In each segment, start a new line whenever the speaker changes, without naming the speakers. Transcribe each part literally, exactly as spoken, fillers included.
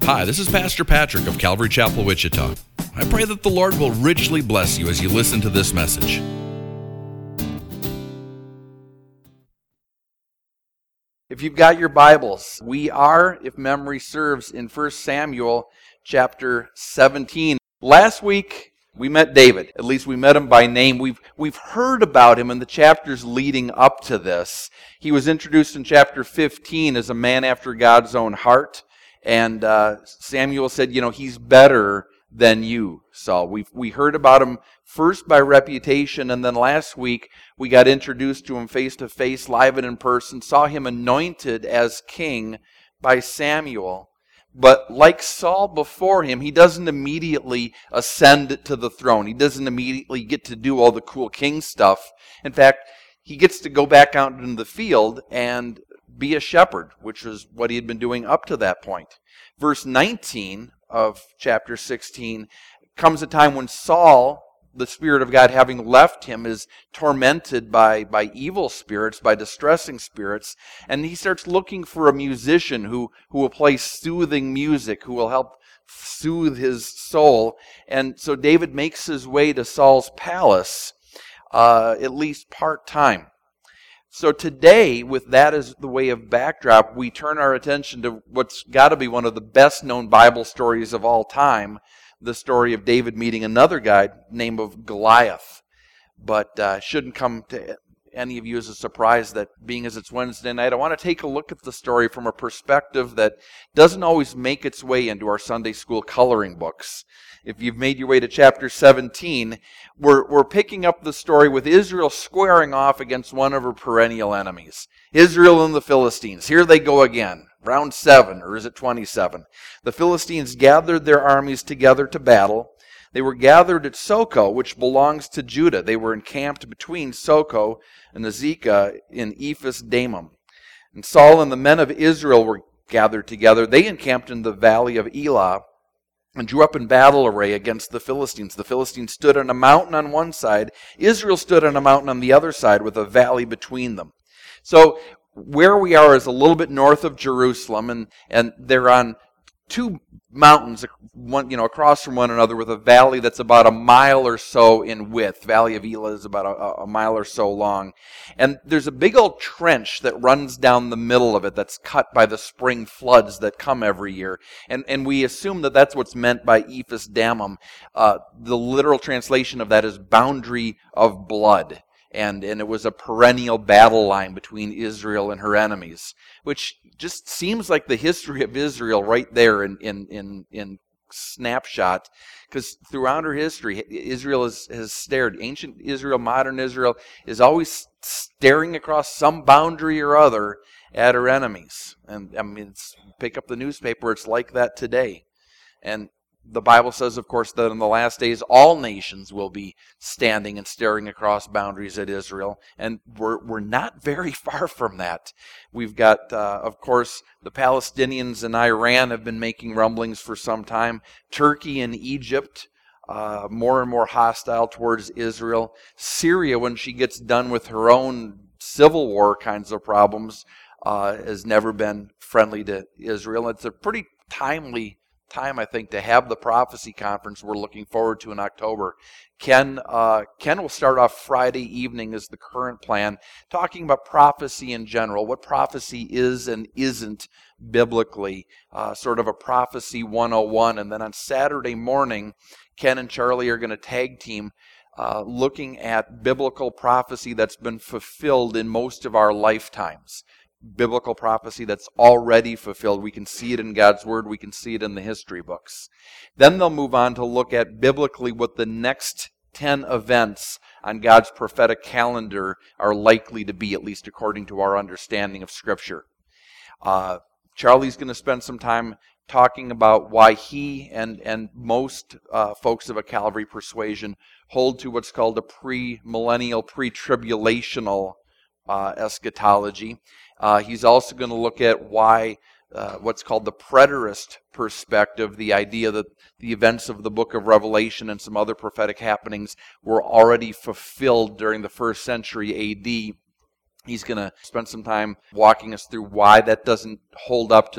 Hi, this is Pastor Patrick of Calvary Chapel, Wichita. I pray that the Lord will richly bless you as you listen to this message.
If you've got your Bibles, we are, if memory serves, in First Samuel chapter seventeen. Last week, we met David. At least we met him by name. We've, we've heard about him in the chapters leading up to this. He was introduced in chapter fifteen as a man after God's own heart. And uh, Samuel said, you know, he's better than you, Saul. We we heard about him first by reputation, and then last week we got introduced to him face to face, live and in person, saw him anointed as king by Samuel. But like Saul before him, he doesn't immediately ascend to the throne. He doesn't immediately get to do all the cool king stuff. In fact, he gets to go back out into the field and be a shepherd, which is what he had been doing up to that point. Verse nineteen of chapter sixteen comes a time when Saul, the Spirit of God having left him, is tormented by, by evil spirits, by distressing spirits, and he starts looking for a musician who, who will play soothing music, who will help soothe his soul. And so David makes his way to Saul's palace, uh, at least part-time. So today, with that as the way of backdrop, we turn our attention to what's got to be one of the best-known Bible stories of all time, the story of David meeting another guy named of Goliath. But uh, shouldn't come to any of you as a surprise that, being as it's Wednesday night, I want to take a look at the story from a perspective that doesn't always make its way into our Sunday school coloring books. If you've made your way to chapter seventeen, we're, we're picking up the story with Israel squaring off against one of her perennial enemies. Israel and the Philistines. Here they go again. Round seven, or is it twenty-seven? The Philistines gathered their armies together to battle. They were gathered at Soko, which belongs to Judah. They were encamped between Soko and Azekah in Ephes Damim. And Saul and the men of Israel were gathered together. They encamped in the valley of Elah and drew up in battle array against the Philistines. The Philistines stood on a mountain on one side. Israel stood on a mountain on the other side with a valley between them. So where we are is a little bit north of Jerusalem, and, and they're on two mountains, one, you know, across from one another, with a valley that's about a mile or so in width. Valley of Elah is about a, a mile or so long. And there's a big old trench that runs down the middle of it that's cut by the spring floods that come every year. And, and we assume that that's what's meant by Ephes Damim. Uh, the literal translation of that is boundary of blood. And, and it was a perennial battle line between Israel and her enemies, which just seems like the history of Israel right there in in in, in snapshot, because throughout her history, Israel has, has stared. Ancient Israel, modern Israel, is always staring across some boundary or other at her enemies. And I mean, it's, pick up the newspaper, it's like that today. And the Bible says, of course, that in the last days, all nations will be standing and staring across boundaries at Israel. And we're we're not very far from that. We've got, uh, of course, the Palestinians and Iran have been making rumblings for some time. Turkey and Egypt, uh, more and more hostile towards Israel. Syria, when she gets done with her own civil war kinds of problems, uh, has never been friendly to Israel. It's a pretty timely time, I think, to have the prophecy conference we're looking forward to in October. Ken uh, Ken will start off Friday evening as the current plan, talking about prophecy in general, what prophecy is and isn't biblically, uh, sort of a prophecy one oh one. And then on Saturday morning, Ken and Charlie are going to tag team uh, looking at biblical prophecy that's been fulfilled in most of our lifetimes. Biblical prophecy that's already fulfilled. We can see it in God's Word. We can see it in the history books. Then they'll move on to look at biblically what the next ten events on God's prophetic calendar are likely to be, at least according to our understanding of Scripture. Uh, Charlie's going to spend some time talking about why he and, and most uh, folks of a Calvary persuasion hold to what's called a pre-millennial, pre-tribulational uh, eschatology. Uh, he's also going to look at why uh, what's called the preterist perspective, the idea that the events of the book of Revelation and some other prophetic happenings were already fulfilled during the first century A D. He's going to spend some time walking us through why that doesn't hold up to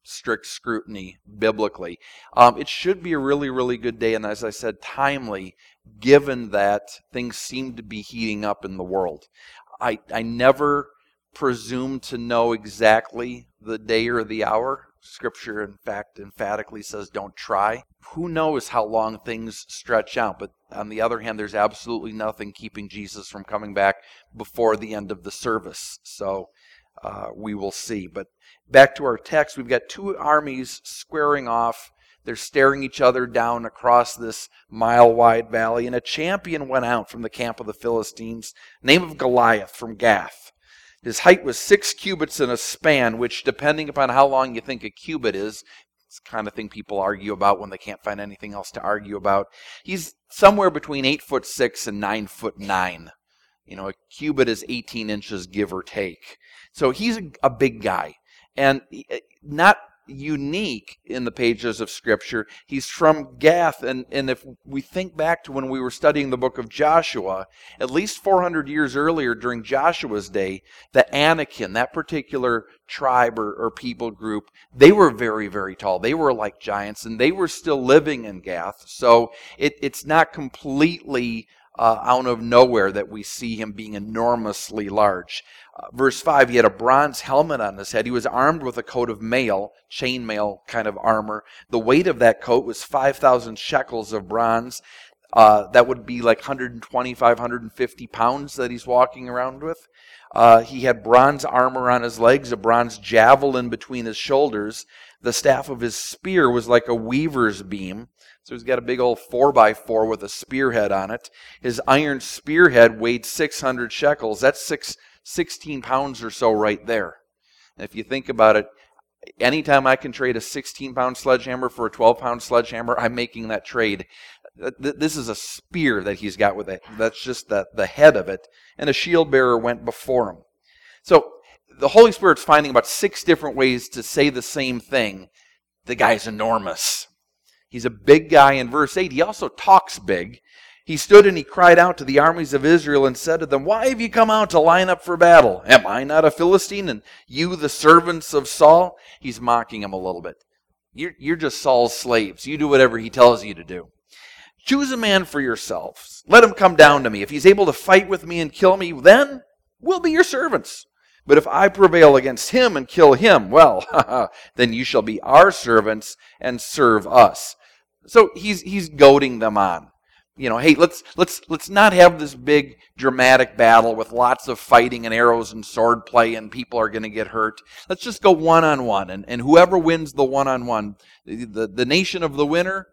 strict scrutiny biblically. Um, it should be a really, really good day, and as I said, timely, given that things seem to be heating up in the world. I, I never presume to know exactly the day or the hour. Scripture, in fact, emphatically says don't try. Who knows how long things stretch out, but on the other hand, there's absolutely nothing keeping Jesus from coming back before the end of the service. So uh, we will see. But back to our text, we've got two armies squaring off. They're staring each other down across this mile-wide valley, and a champion went out from the camp of the Philistines, name of Goliath from Gath. His height was six cubits and a span, which, depending upon how long you think a cubit is, it's the kind of thing people argue about when they can't find anything else to argue about. He's somewhere between eight foot six and nine foot nine. You know, a cubit is eighteen inches, give or take. So he's a, a big guy, and not unique in the pages of Scripture. He's from Gath, and, and if we think back to when we were studying the book of Joshua, at least four hundred years earlier during Joshua's day, the Anakim, that particular tribe or, or people group, they were very, very tall. They were like giants, and they were still living in Gath. So it, it's not completely uh, out of nowhere that we see him being enormously large. Uh, verse five, he had a bronze helmet on his head. He was armed with a coat of mail, chainmail kind of armor. The weight of that coat was five thousand shekels of bronze. Uh, that would be like one hundred twenty-five, one hundred fifty pounds that he's walking around with. Uh, he had bronze armor on his legs, a bronze javelin between his shoulders. The staff of his spear was like a weaver's beam. So he's got a big old four by four with a spearhead on it. His iron spearhead weighed six hundred shekels. That's six, sixteen pounds or so right there. And if you think about it, anytime I can trade a sixteen pound sledgehammer for a twelve pound sledgehammer, I'm making that trade. This is a spear that he's got with it. That's just the, the head of it. And a shield bearer went before him. So the Holy Spirit's finding about six different ways to say the same thing. The guy's enormous. He's a big guy. In verse eight, he also talks big. He stood and he cried out to the armies of Israel and said to them, "Why have you come out to line up for battle? Am I not a Philistine, and you the servants of Saul?" He's mocking him a little bit. You're, you're just Saul's slaves. You do whatever he tells you to do. Choose a man for yourselves. Let him come down to me. If he's able to fight with me and kill me, then we'll be your servants. But if I prevail against him and kill him, well, then you shall be our servants and serve us. So he's he's goading them on. You know, hey, let's let's let's not have this big dramatic battle with lots of fighting and arrows and sword play and people are going to get hurt. Let's just go one on one, and and whoever wins the one on one, the the nation of the winner,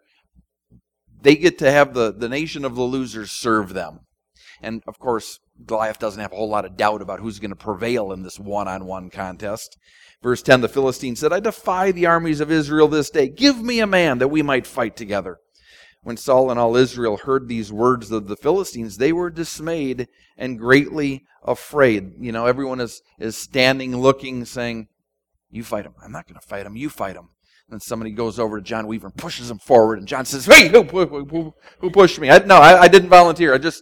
they get to have the the nation of the losers serve them. And of course, Goliath doesn't have a whole lot of doubt about who's going to prevail in this one on one contest. Verse ten, the Philistine said, "I defy the armies of Israel this day. Give me a man that we might fight together." When Saul and all Israel heard these words of the Philistines, they were dismayed and greatly afraid. You know, everyone is, is standing, looking, saying, "You fight him." "I'm not going to fight him. You fight him." And then somebody goes over to John Weaver and pushes him forward. And John says, "Hey, who, who, who, who pushed me? I, no, I, I didn't volunteer. I just..."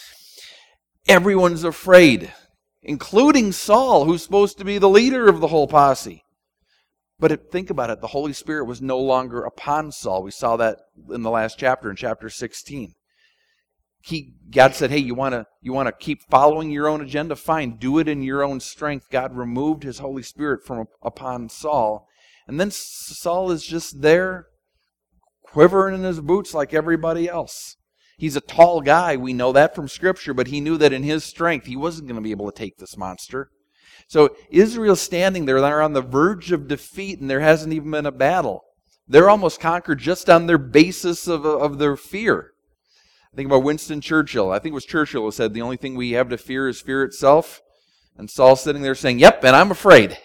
Everyone's afraid, including Saul, who's supposed to be the leader of the whole posse. But think about it, the Holy Spirit was no longer upon Saul. We saw that in the last chapter, in chapter sixteen. He, God said, hey, you want to you want to keep following your own agenda? Fine, do it in your own strength. God removed his Holy Spirit from upon Saul. And then Saul is just there, quivering in his boots like everybody else. He's a tall guy, we know that from Scripture, but he knew that in his strength, he wasn't going to be able to take this monster. So Israel's standing there, they're on the verge of defeat, and there hasn't even been a battle. They're almost conquered just on their basis of, of their fear. Think about Winston Churchill. I think it was Churchill who said, "The only thing we have to fear is fear itself." And Saul's sitting there saying, "Yep, and I'm afraid."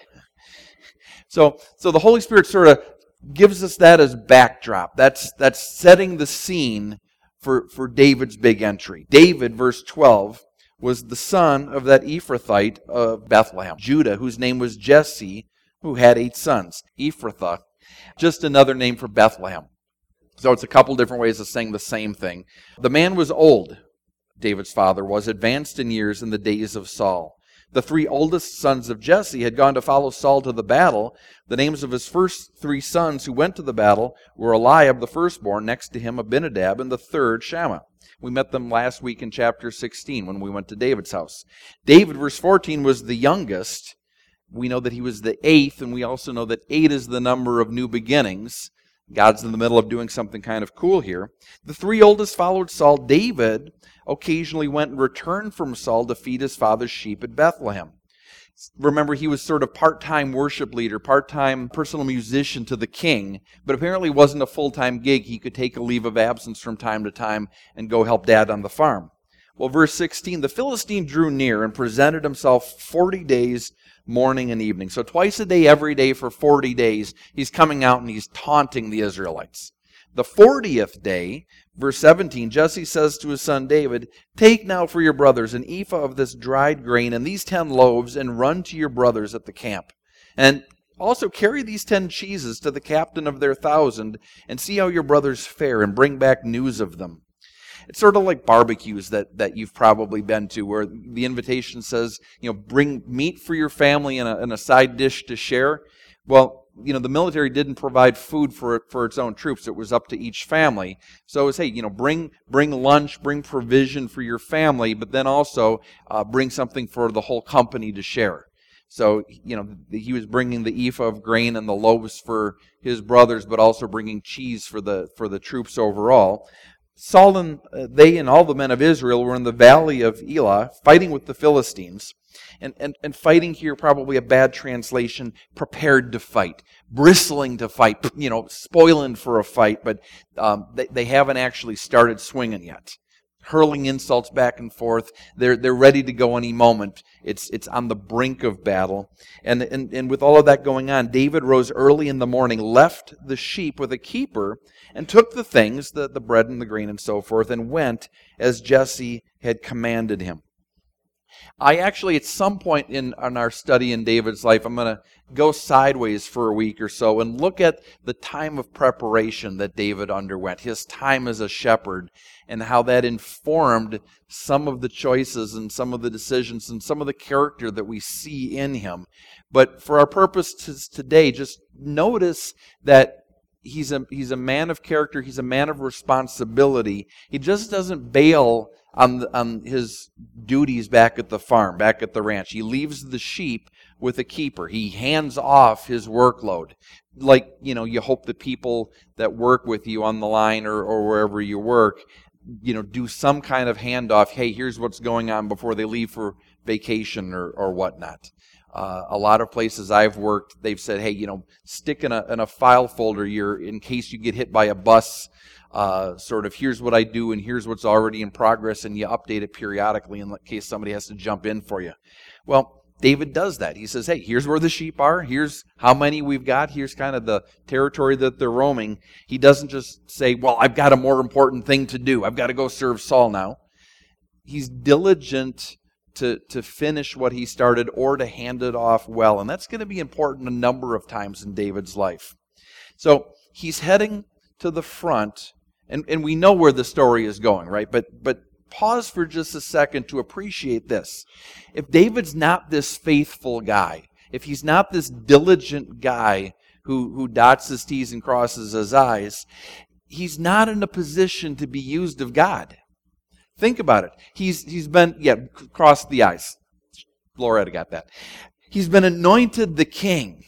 So, so the Holy Spirit sort of gives us that as backdrop. That's, that's setting the scene for, for David's big entry. David, verse twelve, was the son of that Ephrathite of Bethlehem, Judah, whose name was Jesse, who had eight sons. Ephrathah, just another name for Bethlehem. So it's a couple different ways of saying the same thing. The man was old, David's father was, advanced in years in the days of Saul. The three oldest sons of Jesse had gone to follow Saul to the battle. The names of his first three sons who went to the battle were Eliab, the firstborn, next to him Abinadab, and the third Shammah. We met them last week in chapter sixteen when we went to David's house. David, verse fourteen, was the youngest. We know that he was the eighth, and we also know that eight is the number of new beginnings. God's in the middle of doing something kind of cool here. The three oldest followed Saul. David occasionally went and returned from Saul to feed his father's sheep at Bethlehem. Remember, he was sort of part-time worship leader, part-time personal musician to the king, but apparently wasn't a full-time gig. He could take a leave of absence from time to time and go help dad on the farm. Well, verse sixteen, the Philistine drew near and presented himself forty days, morning and evening. So twice a day, every day for forty days, he's coming out and he's taunting the Israelites. The fortieth day, verse seventeen, Jesse says to his son David, take now for your brothers an ephah of this dried grain and these ten loaves, and run to your brothers at the camp. And also carry these ten cheeses to the captain of their thousand, and see how your brothers fare, and bring back news of them. It's sort of like barbecues that, that you've probably been to, where the invitation says, you know, bring meat for your family and a, and a side dish to share. Well, you know, the military didn't provide food for it, for its own troops. It was up to each family. So it was, hey, you know, bring bring lunch, bring provision for your family, but then also uh, bring something for the whole company to share. So, you know, he was bringing the ephah of grain and the loaves for his brothers, but also bringing cheese for the for the troops overall. Saul and uh, they and all the men of Israel were in the valley of Elah, fighting with the Philistines. And, and, and fighting here, probably a bad translation, prepared to fight, bristling to fight, you know, spoiling for a fight, but um, they, they haven't actually started swinging yet. Hurling insults back and forth. They're they're ready to go any moment. It's it's on the brink of battle. And, and, and with all of that going on, David rose early in the morning, left the sheep with a keeper, and took the things, the, the bread and the grain and so forth, and went as Jesse had commanded him. I actually, at some point in, in our study in David's life, I'm going to go sideways for a week or so and look at the time of preparation that David underwent, his time as a shepherd, and how that informed some of the choices and some of the decisions and some of the character that we see in him. But for our purposes today, just notice that he's a, he's a man of character, he's a man of responsibility. He just doesn't bail on, the, on his duties back at the farm, back at the ranch. He leaves the sheep with a keeper. He hands off his workload. Like, you know, you hope the people that work with you on the line or, or wherever you work, you know, do some kind of handoff. Hey, here's what's going on before they leave for vacation or, or whatnot. Uh, a lot of places I've worked, they've said, hey, you know, stick in a, in a file folder your, in case you get hit by a bus, uh, sort of here's what I do and here's what's already in progress, and you update it periodically in case somebody has to jump in for you. Well, David does that. He says, hey, here's where the sheep are. Here's how many we've got. Here's kind of the territory that they're roaming. He doesn't just say, well, I've got a more important thing to do. I've got to go serve Saul now. He's diligent to, to finish what he started or to hand it off well. And that's going to be important a number of times in David's life. So he's heading to the front, and, and we know where the story is going, right? But but pause for just a second to appreciate this. If David's not this faithful guy, if he's not this diligent guy who, who dots his T's and crosses his I's, he's not in a position to be used of God. Think about it. He's he's been, yeah, crossed the I's. Loretta got that. He's been anointed the king.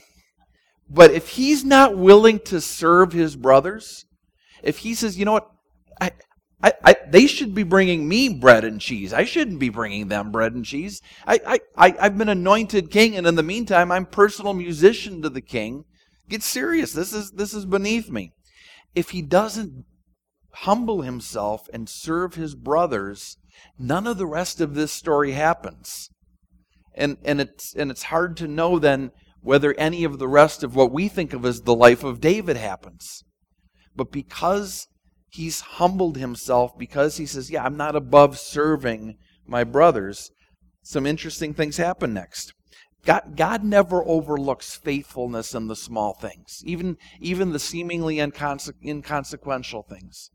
But if he's not willing to serve his brothers, if he says, you know what, I, I, I, they should be bringing me bread and cheese. I shouldn't be bringing them bread and cheese. I, I, I, I've been anointed king, and in the meantime, I'm personal musician to the king. Get serious. This is this is beneath me. If he doesn't humble himself and serve his brothers, none of the rest of this story happens. And and it's and it's hard to know then whether any of the rest of what we think of as the life of David happens. But because he's humbled himself, because he says, yeah, I'm not above serving my brothers, some interesting things happen next. God, God never overlooks faithfulness in the small things, even, even the seemingly inconse- inconsequential things.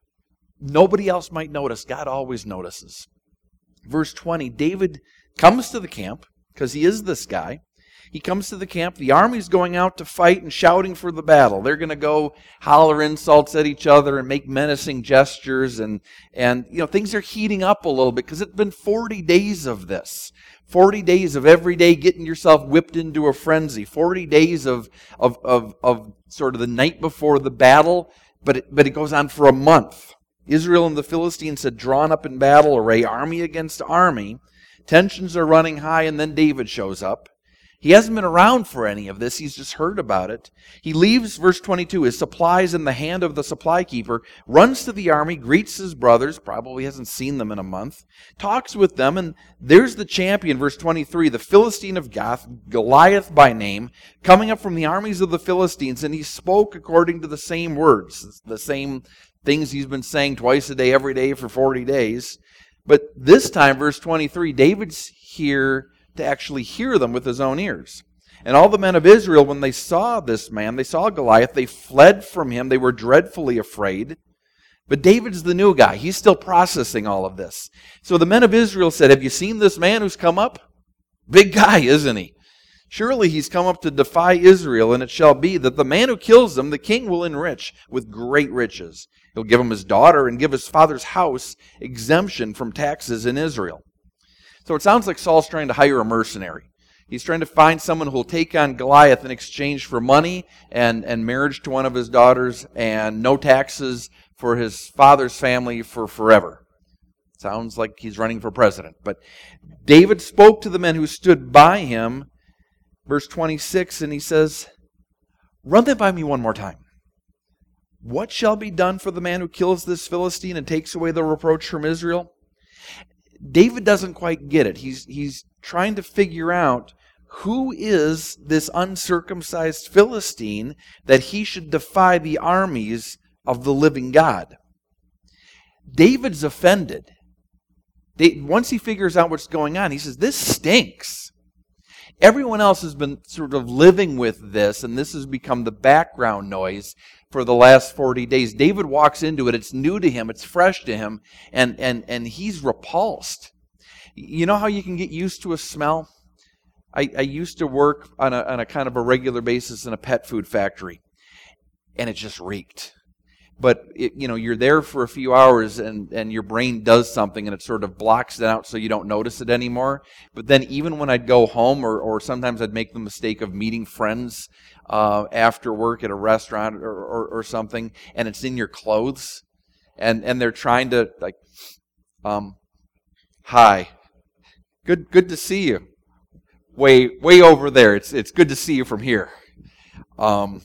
Nobody else might notice. God always notices. Verse twenty, David comes to the camp. because he is this guy. He comes to the camp. The army's going out to fight and shouting for the battle. They're going to go holler insults at each other and make menacing gestures. And, and you know, things are heating up a little bit because it's been forty days of this. forty days of every day getting yourself whipped into a frenzy. forty days of, of, of, of sort of the night before the battle, but it, but it goes on for a month. Israel and the Philistines had drawn up in battle array, army against army. Tensions are running high, and then David shows up. He hasn't been around for any of this. He's just heard about it. He leaves, verse twenty-two, his supplies in the hand of the supply keeper, runs to the army, greets his brothers, probably hasn't seen them in a month, talks with them, and there's the champion, verse twenty-three, the Philistine of Gath, Goliath by name, coming up from the armies of the Philistines, and he spoke according to the same words, the same things he's been saying twice a day, every day for forty days. But this time, verse twenty-three, David's here to actually hear them with his own ears. And all the men of Israel, when they saw this man, they saw Goliath, they fled from him. They were dreadfully afraid. But David's the new guy. He's still processing all of this. So the men of Israel said, have you seen this man who's come up? Big guy, isn't he? Surely he's come up to defy Israel, and it shall be that the man who kills him, the king will enrich with great riches. He'll give him his daughter and give his father's house exemption from taxes in Israel. So it sounds like Saul's trying to hire a mercenary. He's trying to find someone who will take on Goliath in exchange for money and, and marriage to one of his daughters and no taxes for his father's family for forever. Sounds like he's running for president. But David spoke to the men who stood by him, verse twenty-six, and he says, run that by me one more time. What shall be done for the man who kills this Philistine and takes away the reproach from Israel? David doesn't quite get it. He's, he's trying to figure out who is this uncircumcised Philistine that he should defy the armies of the living God. David's offended. Once he figures out what's going on, he says, this stinks. Everyone else has been sort of living with this, and this has become the background noise for the last forty days. David walks into it. It's new to him. It's fresh to him, and, and, and he's repulsed. You know how you can get used to a smell? I, I used to work on a, on a kind of a regular basis in a pet food factory, and it just reeked. But it, you know, you're there for a few hours and, and your brain does something and it sort of blocks it out so you don't notice it anymore. But then even when I'd go home or, or sometimes I'd make the mistake of meeting friends uh, after work at a restaurant or, or, or something, and it's in your clothes and, and they're trying to like, um, hi, good good to see you. Way way over there. It's it's good to see you from here. Um.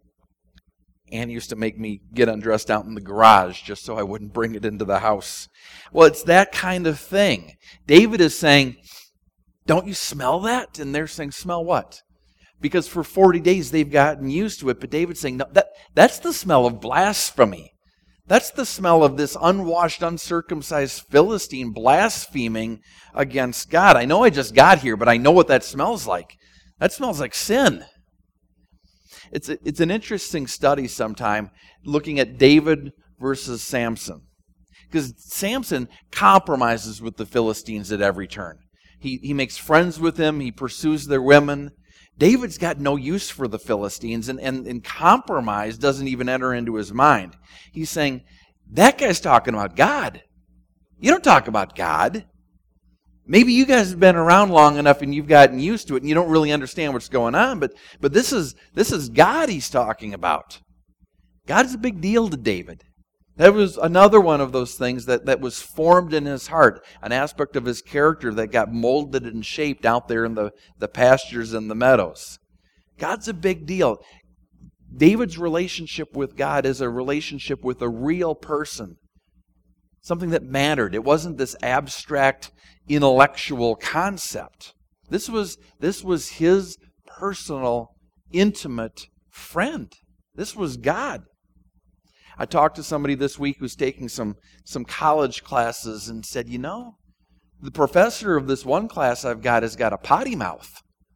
Anne used to make me get undressed out in the garage just so I wouldn't bring it into the house. Well, it's that kind of thing. David is saying, don't you smell that? And they're saying, smell what? Because for forty days they've gotten used to it. But David's saying, no, that, that's the smell of blasphemy. That's the smell of this unwashed, uncircumcised Philistine blaspheming against God. I know I just got here, but I know what that smells like. That smells like sin. It's a, it's an interesting study sometime looking at David versus Samson. Because Samson compromises with the Philistines at every turn. He, he makes friends with them. He pursues their women. David's got no use for the Philistines, and, and, and compromise doesn't even enter into his mind. He's saying, that guy's talking about God. You don't talk about God. Maybe you guys have been around long enough and you've gotten used to it and you don't really understand what's going on, but but this is this is God he's talking about. God is a big deal to David. That was another one of those things that, that was formed in his heart, an aspect of his character that got molded and shaped out there in the, the pastures and the meadows. God's a big deal. David's relationship with God is a relationship with a real person. Something that mattered. It wasn't this abstract intellectual concept. This was this was his personal, intimate friend. This was God. I talked to somebody this week who's taking some some college classes and said, you know, the professor of this one class I've got has got a potty mouth.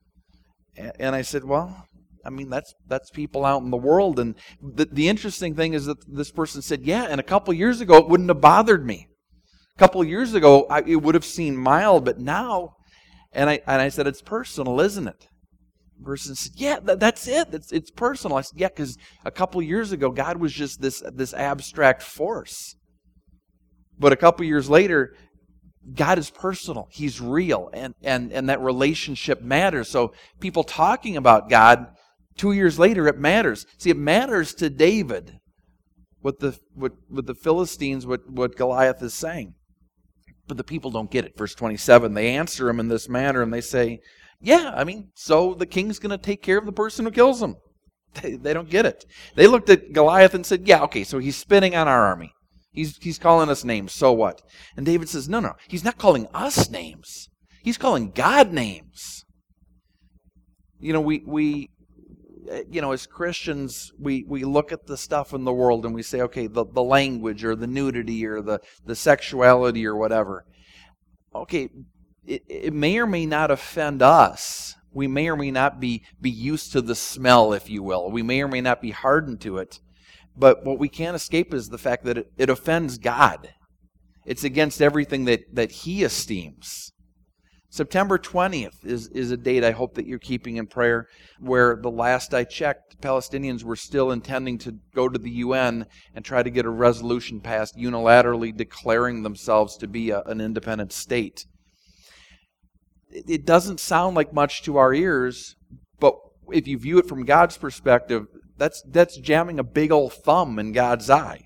And I said, well, I mean, that's that's people out in the world. And the, the interesting thing is that this person said, yeah, and a couple years ago it wouldn't have bothered me. A couple of years ago, I, it would have seemed mild, but now And I and I said, it's personal, isn't it? The person said, yeah, that, that's it. It's, it's personal. I said, yeah, because a couple years ago, God was just this, this abstract force. But a couple years later, God is personal. He's real. And, and, and that relationship matters. So people talking about God, two years later, it matters. See, it matters to David what the, what, what the Philistines, what, what Goliath is saying. But the people don't get it. Verse twenty-seven, they answer him in this manner, and they say, yeah, I mean, so the king's going to take care of the person who kills him. They, they don't get it. They looked at Goliath and said, yeah, okay, so he's spitting on our army. He's, he's calling us names, so what? And David says, no, no, he's not calling us names. He's calling God names. You know, we, we you know, as Christians, we, we look at the stuff in the world and we say, okay, the, the language or the nudity or the, the sexuality or whatever. Okay, it, it may or may not offend us. We may or may not be, be used to the smell, if you will. We may or may not be hardened to it. But what we can't escape is the fact that it, it offends God. It's against everything that, that He esteems. September twentieth is, is a date I hope that you're keeping in prayer, where the last I checked, Palestinians were still intending to go to the U N and try to get a resolution passed unilaterally declaring themselves to be a, an independent state. It, it doesn't sound like much to our ears, but if you view it from God's perspective, that's, that's jamming a big old thumb in God's eye.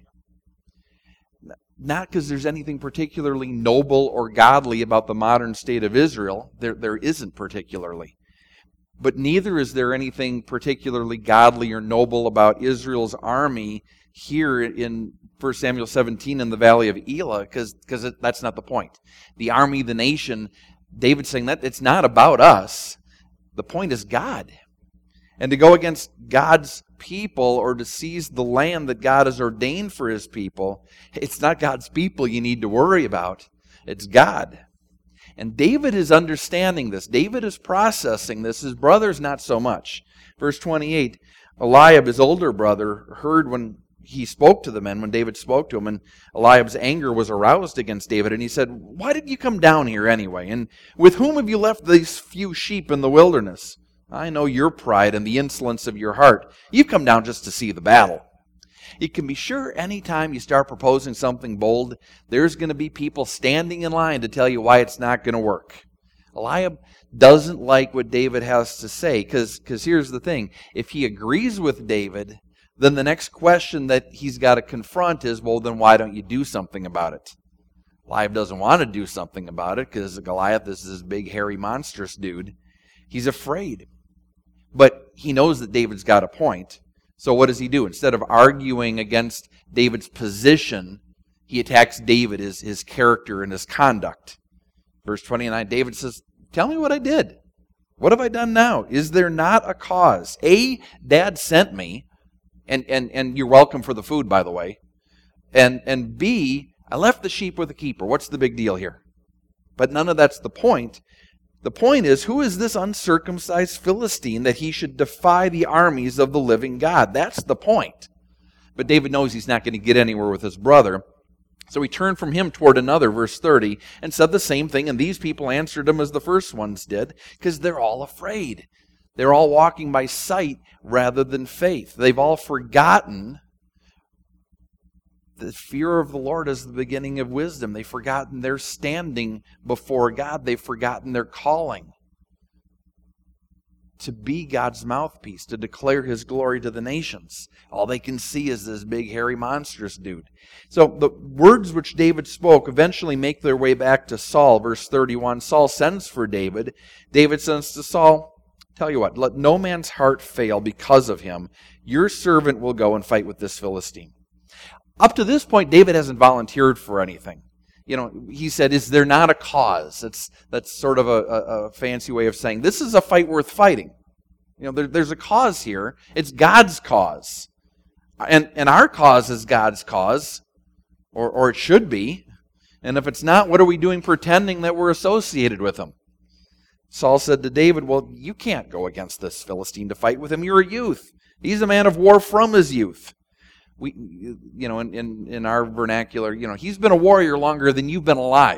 Not because there's anything particularly noble or godly about the modern state of Israel. There, there isn't particularly. But neither is there anything particularly godly or noble about Israel's army here in First Samuel seventeen in the valley of Elah, because because that's not the point. The army, the nation, David's saying that it's not about us. The point is God. And to go against God's people or to seize the land that God has ordained for His people, it's not God's people you need to worry about. It's God. And David is understanding this. David is processing this. His brothers not so much. Verse twenty-eight, Eliab, his older brother, heard when he spoke to the men, when David spoke to him, and Eliab's anger was aroused against David, and he said, why did you come down here anyway? And with whom have you left these few sheep in the wilderness? I know your pride and the insolence of your heart. You've come down just to see the battle. You can be sure anytime you start proposing something bold, there's going to be people standing in line to tell you why it's not going to work. Eliab doesn't like what David has to say, because because here's the thing. If he agrees with David, then the next question that he's got to confront is, well, then why don't you do something about it? Eliab doesn't want to do something about it because Goliath is this big, hairy, monstrous dude. He's afraid. But he knows that David's got a point. So what does he do? Instead of arguing against David's position, he attacks David, his, his character and his conduct. Verse twenty-nine, David says, tell me what I did. What have I done now? Is there not a cause? A, Dad sent me, and, and, and you're welcome for the food, by the way. And, and B, I left the sheep with the keeper. What's the big deal here? But none of that's the point. The point is, who is this uncircumcised Philistine that he should defy the armies of the living God? That's the point. But David knows he's not going to get anywhere with his brother. So he turned from him toward another, verse thirty, and said the same thing. And these people answered him as the first ones did, because they're all afraid. They're all walking by sight rather than faith. They've all forgotten the fear of the Lord is the beginning of wisdom. They've forgotten their standing before God. They've forgotten their calling to be God's mouthpiece, to declare His glory to the nations. All they can see is this big, hairy, monstrous dude. So the words which David spoke eventually make their way back to Saul. Verse thirty-one, Saul sends for David. David says to Saul, tell you what, let no man's heart fail because of him. Your servant will go and fight with this Philistine. Up to this point, David hasn't volunteered for anything. You know, he said, is there not a cause? That's that's sort of a, a, a fancy way of saying, this is a fight worth fighting. You know, there, there's a cause here. It's God's cause. And, and our cause is God's cause, or, or it should be. And if it's not, what are we doing pretending that we're associated with him? Saul said to David, well, you can't go against this Philistine to fight with him. You're a youth. He's a man of war from his youth. We, you know, in, in, in our vernacular, you know, he's been a warrior longer than you've been alive.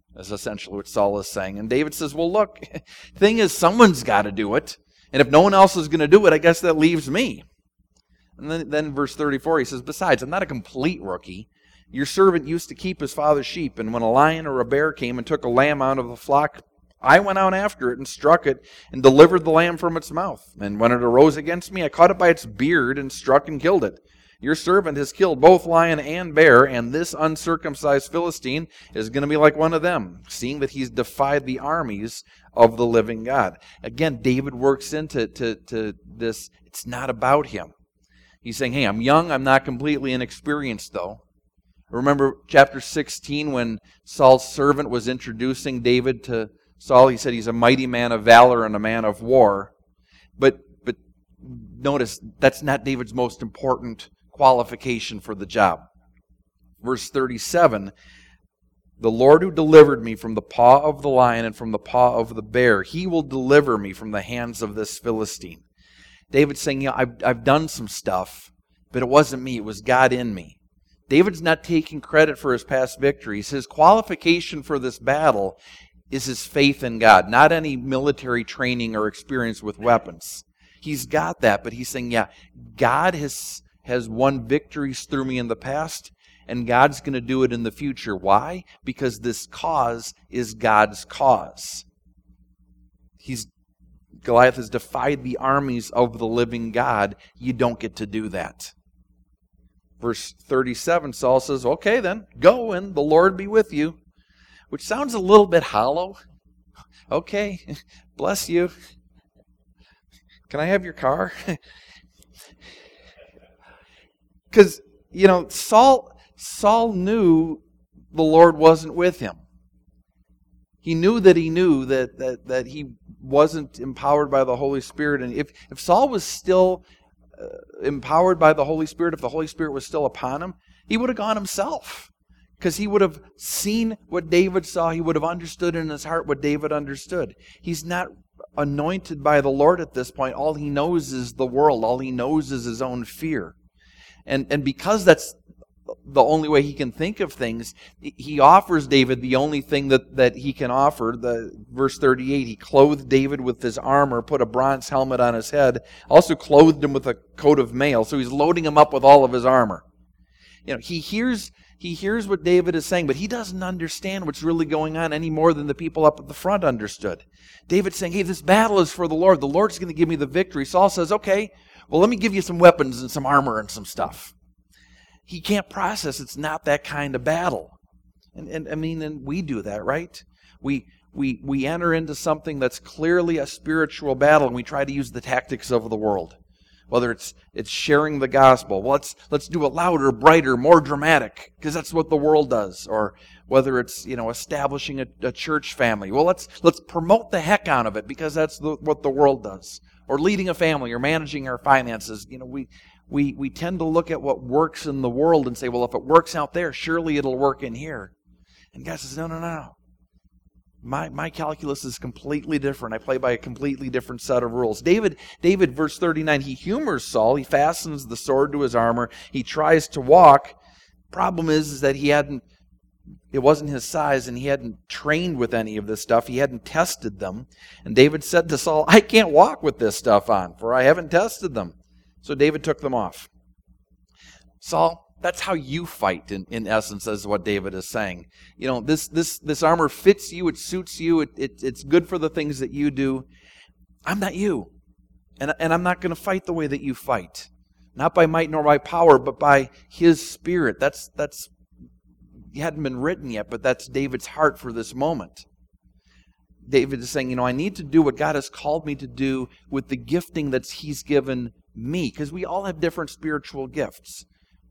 That's essentially what Saul is saying. And David says, well, look, thing is, someone's got to do it. And if no one else is going to do it, I guess that leaves me. And then, then verse thirty-four, he says, besides, I'm not a complete rookie. Your servant used to keep his father's sheep, and when a lion or a bear came and took a lamb out of the flock, I went out after it and struck it and delivered the lamb from its mouth. And when it arose against me, I caught it by its beard and struck and killed it. Your servant has killed both lion and bear, and this uncircumcised Philistine is going to be like one of them, seeing that he's defied the armies of the living God. Again, David works into to, to this. It's not about him. He's saying, hey, I'm young, I'm not completely inexperienced, though. Remember chapter sixteen when Saul's servant was introducing David to Saul? He said he's a mighty man of valor and a man of war. But, but notice, that's not David's most important qualification for the job. Verse thirty-seven, the Lord who delivered me from the paw of the lion and from the paw of the bear, he will deliver me from the hands of this Philistine. David's saying, yeah, I've, I've done some stuff, but it wasn't me, it was God in me. David's not taking credit for his past victories. His qualification for this battle is his faith in God, not any military training or experience with weapons. He's got that, but he's saying, yeah, God has has won victories through me in the past, and God's going to do it in the future. Why? Because this cause is God's cause. He's Goliath has defied the armies of the living God. You don't get to do that. Verse thirty-seven, Saul says, okay then, go and the Lord be with you. Which sounds a little bit hollow. Okay, bless you. Can I have your car? Because, you know, Saul, Saul knew the Lord wasn't with him. He knew that he knew that, that, that he wasn't empowered by the Holy Spirit. And if, if Saul was still uh, empowered by the Holy Spirit, if the Holy Spirit was still upon him, he would have gone himself. Because he would have seen what David saw. He would have understood in his heart what David understood. He's not anointed by the Lord at this point. All he knows is the world. All he knows is his own fear. And, and because that's the only way he can think of things, he offers David the only thing that, that he can offer. The verse thirty-eight, he clothed David with his armor, put a bronze helmet on his head, also clothed him with a coat of mail. So he's loading him up with all of his armor. You know, he hears he hears what David is saying, but he doesn't understand what's really going on any more than the people up at the front understood. David's saying, hey, this battle is for the Lord. The Lord's going to give me the victory. Saul says, okay, well, let me give you some weapons and some armor and some stuff. He can't process it's not that kind of battle. And, and I mean, and we do that, right? We we we enter into something that's clearly a spiritual battle, and we try to use the tactics of the world. Whether it's it's sharing the gospel, well, let's let's do it louder, brighter, more dramatic, because that's what the world does. Or whether it's, you know, establishing a, a church family, well, let's let's promote the heck out of it because that's the, what the world does. Or leading a family, or managing our finances. You know, we we we tend to look at what works in the world and say, well, if it works out there, surely it'll work in here. And God says, no, no, no. My my calculus is completely different. I play by a completely different set of rules. David, David, verse thirty-nine, he humors Saul. He fastens the sword to his armor. He tries to walk. Problem is, is that he hadn't, it wasn't his size, and he hadn't trained with any of this stuff. He hadn't tested them. And David said to Saul, I can't walk with this stuff on, for I haven't tested them. So David took them off. Saul, that's how you fight, in, in essence, is what David is saying. You know, this this this armor fits you, it suits you, it, it it's good for the things that you do. I'm not you. And, and I'm not going to fight the way that you fight. Not by might nor by power, but by His Spirit. That's, that's it hadn't been written yet, but that's David's heart for this moment. David is saying, you know, I need to do what God has called me to do with the gifting that He's given me. Because we all have different spiritual gifts.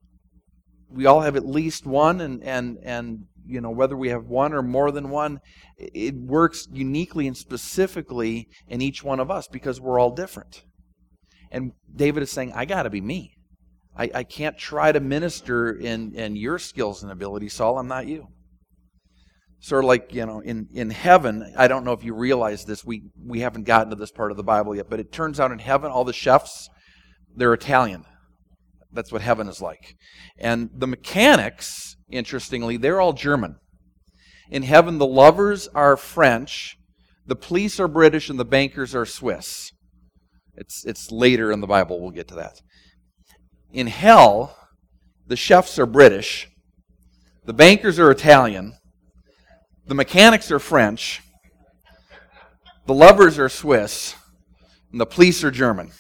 We all have at least one, and, and, and you know, whether we have one or more than one, it works uniquely and specifically in each one of us because we're all different. And David is saying, I got to be me. I, I can't try to minister in, in your skills and abilities, Saul. I'm not you. Sort of like, you know, in, in heaven, I don't know if you realize this, we, we haven't gotten to this part of the Bible yet, but it turns out in heaven, all the chefs, they're Italian. That's what heaven is like. And the mechanics, interestingly, they're all German. In heaven, the lovers are French, the police are British, and the bankers are Swiss. It's, it's later in the Bible, we'll get to that. In hell, the chefs are British, the bankers are Italian, the mechanics are French, the lovers are Swiss, and the police are German.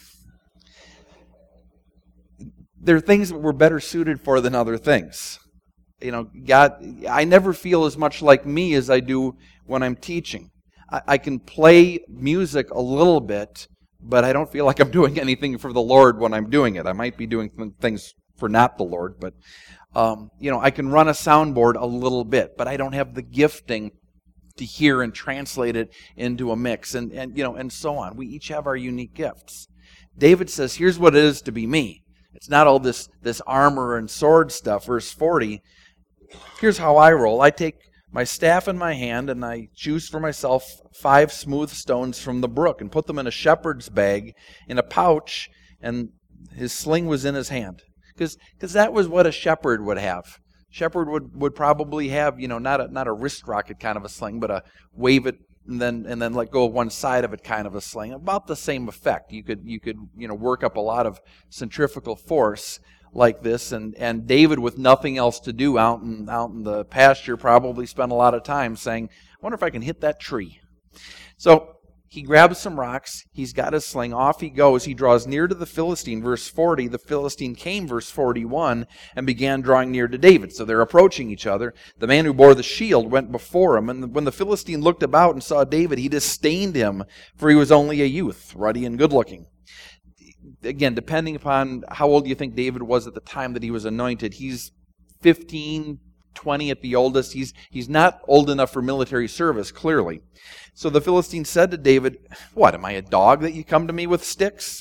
There are things that we're better suited for than other things. You know, God, I never feel as much like me as I do when I'm teaching. I, I can play music a little bit, but I don't feel like I'm doing anything for the Lord when I'm doing it. I might be doing th- things for not the Lord, but um, you know, I can run a soundboard a little bit, but I don't have the gifting to hear and translate it into a mix, and, and you know, and so on. We each have our unique gifts. David says, here's what it is to be me. It's not all this, this armor and sword stuff. Verse forty, here's how I roll. I take my staff in my hand, and I choose for myself five smooth stones from the brook, and put them in a shepherd's bag, in a pouch, and his sling was in his hand. Because that was what a shepherd would have. Shepherd would, would probably have, you know, not a not a wrist rocket kind of a sling, but a wave it and then and then let go of one side of it kind of a sling. About the same effect. You could you could you know work up a lot of centrifugal force like this, and, and David, with nothing else to do out in out in the pasture, probably spent a lot of time saying, I wonder if I can hit that tree. So he grabs some rocks, he's got his sling, off he goes, he draws near to the Philistine, verse forty, the Philistine came, verse forty-one, and began drawing near to David. So they're approaching each other. The man who bore the shield went before him, and when the Philistine looked about and saw David, he disdained him, for he was only a youth, ruddy and good-looking. Again, depending upon how old you think David was at the time that he was anointed, he's fifteen, twenty at the oldest. He's, he's not old enough for military service, clearly. So the Philistine said to David, what, am I a dog that you come to me with sticks?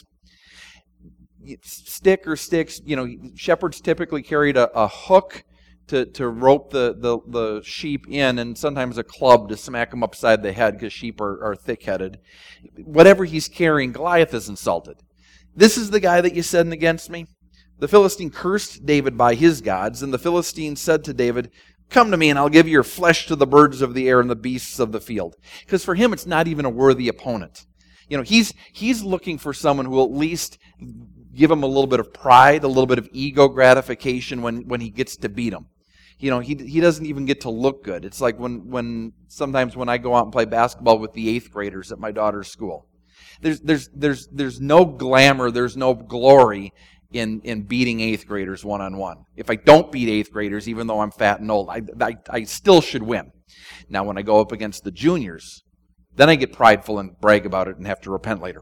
Stick or sticks, you know, shepherds typically carried a, a hook to, to rope the, the, the sheep in, and sometimes a club to smack them upside the head, because sheep are, are thick-headed. Whatever he's carrying, Goliath is insulted. This is the guy that you sent against me? The Philistine cursed David by his gods, and the Philistine said to David, come to me, and I'll give your flesh to the birds of the air and the beasts of the field. Because for him, it's not even a worthy opponent. You know, he's he's looking for someone who will at least give him a little bit of pride, a little bit of ego gratification when, when he gets to beat him. You know, he he doesn't even get to look good. It's like when, when sometimes when I go out and play basketball with the eighth graders at my daughter's school. There's there's there's there's no glamour, there's no glory in in beating eighth graders one-on-one. If I don't beat eighth graders, even though I'm fat and old, I, I, I still should win. Now, when I go up against the juniors, then I get prideful and brag about it and have to repent later.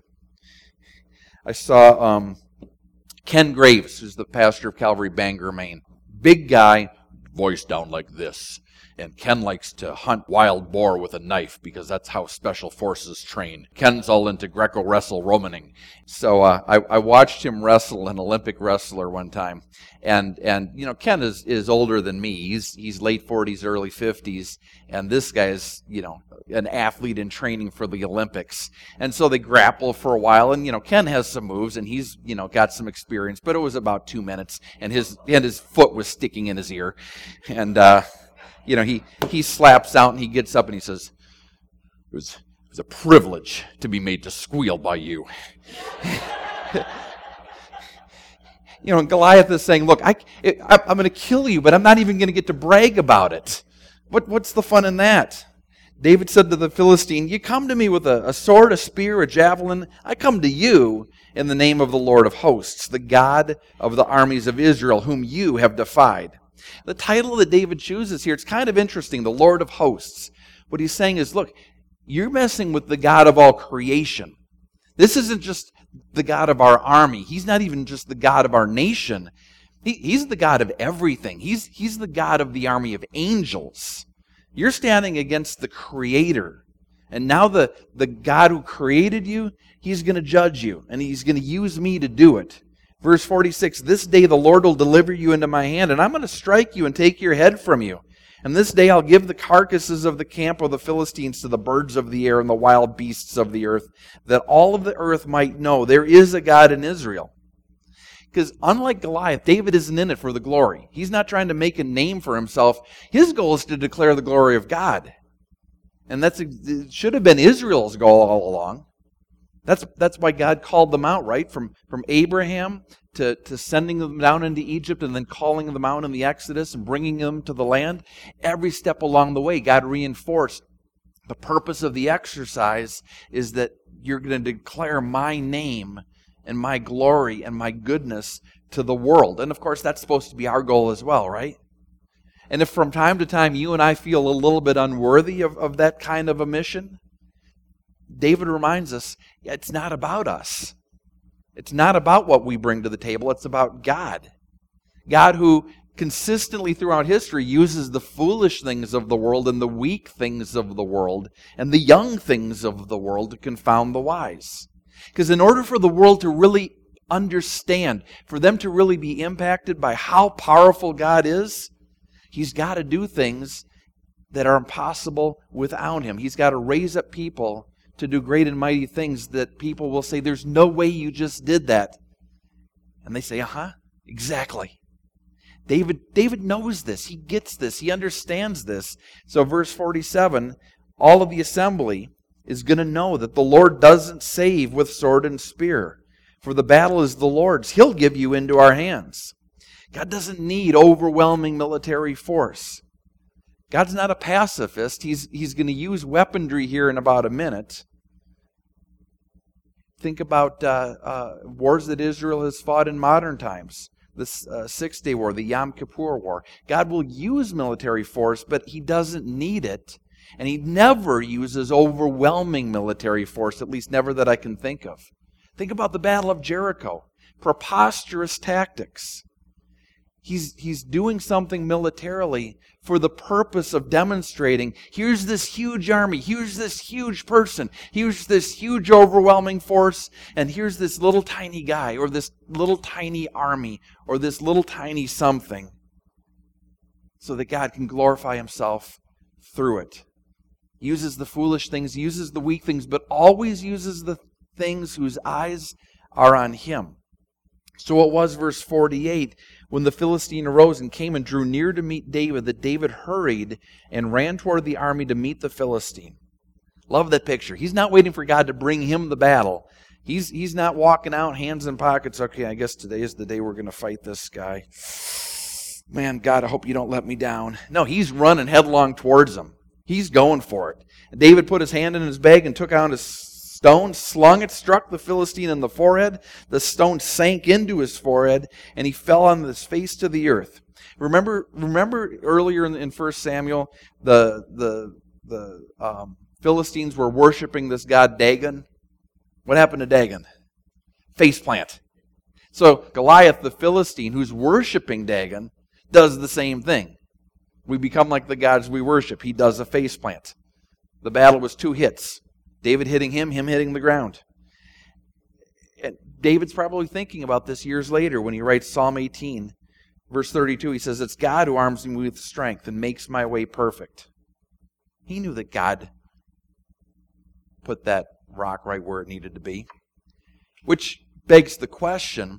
I saw um, Ken Graves, who's the pastor of Calvary Bangor, Maine. Big guy, voice down like this. And Ken likes to hunt wild boar with a knife because that's how special forces train. Ken's all into Greco-Wrestle-Romaning. So uh, I, I watched him wrestle, an Olympic wrestler one time. And, and you know, Ken is, is older than me. He's, he's late forties, early fifties. And this guy's, you know, an athlete in training for the Olympics. And so they grapple for a while. And, you know, Ken has some moves and he's, you know, got some experience. But it was about two minutes. And his, and his foot was sticking in his ear. And, uh... You know, he, he slaps out and he gets up and he says, it was, it was a privilege to be made to squeal by you. You know, and Goliath is saying, look, I, it, I, I'm going to kill you, but I'm not even going to get to brag about it. What, what's the fun in that? David said to the Philistine, you come to me with a, a sword, a spear, a javelin. I come to you in the name of the Lord of hosts, the God of the armies of Israel, whom you have defied. The title that David chooses here, it's kind of interesting, the Lord of Hosts. What he's saying is, look, you're messing with the God of all creation. This isn't just the God of our army. He's not even just the God of our nation. He, he's the God of everything. He's, he's the God of the army of angels. You're standing against the Creator. And now the, the God who created you, He's going to judge you. And He's going to use me to do it. Verse forty-six, this day the Lord will deliver you into my hand, and I'm going to strike you and take your head from you. And this day I'll give the carcasses of the camp of the Philistines to the birds of the air and the wild beasts of the earth, that all of the earth might know there is a God in Israel. Because unlike Goliath, David isn't in it for the glory. He's not trying to make a name for himself. His goal is to declare the glory of God. And that's it should have been Israel's goal all along. That's that's why God called them out, right? From from Abraham to, to sending them down into Egypt and then calling them out in the Exodus and bringing them to the land. Every step along the way, God reinforced the purpose of the exercise is that you're going to declare my name and my glory and my goodness to the world. And of course, that's supposed to be our goal as well, right? And if from time to time you and I feel a little bit unworthy of, of that kind of a mission, David reminds us, it's not about us. It's not about what we bring to the table. It's about God. God who consistently throughout history uses the foolish things of the world and the weak things of the world and the young things of the world to confound the wise. Because in order for the world to really understand, for them to really be impacted by how powerful God is, He's got to do things that are impossible without Him. He's got to raise up people to do great and mighty things that people will say, there's no way you just did that. And they say, uh-huh, exactly. David, David knows this. He gets this. He understands this. So verse forty-seven, all of the assembly is going to know that the Lord doesn't save with sword and spear. For the battle is the Lord's. He'll give you into our hands. God doesn't need overwhelming military force. God's not a pacifist. He's, he's going to use weaponry here in about a minute. Think about uh, uh, wars that Israel has fought in modern times. The uh, Six-Day War, the Yom Kippur War. God will use military force, but He doesn't need it. And He never uses overwhelming military force, at least never that I can think of. Think about the Battle of Jericho. Preposterous tactics. He's, he's doing something militarily for the purpose of demonstrating, here's this huge army, here's this huge person, here's this huge overwhelming force, and here's this little tiny guy, or this little tiny army, or this little tiny something, so that God can glorify Himself through it. He uses the foolish things, uses the weak things, but always uses the things whose eyes are on Him. So it was verse forty-eight, when the Philistine arose and came and drew near to meet David, that David hurried and ran toward the army to meet the Philistine. Love that picture. He's not waiting for God to bring him the battle. He's, he's not walking out, hands in pockets. Okay, I guess today is the day we're going to fight this guy. Man, God, I hope you don't let me down. No, he's running headlong towards him. He's going for it. David put his hand in his bag and took out his stone, slung it, struck the Philistine in the forehead. The stone sank into his forehead, and he fell on his face to the earth. Remember, remember earlier in, in First Samuel, the the the um, Philistines were worshiping this god Dagon. What happened to Dagon? Faceplant. So Goliath, the Philistine, who's worshiping Dagon, does the same thing. We become like the gods we worship. He does a faceplant. The battle was two hits. David hitting him, him hitting the ground. And David's probably thinking about this years later when he writes Psalm eighteen, verse thirty-two. He says, it's God who arms me with strength and makes my way perfect. He knew that God put that rock right where it needed to be. Which begs the question,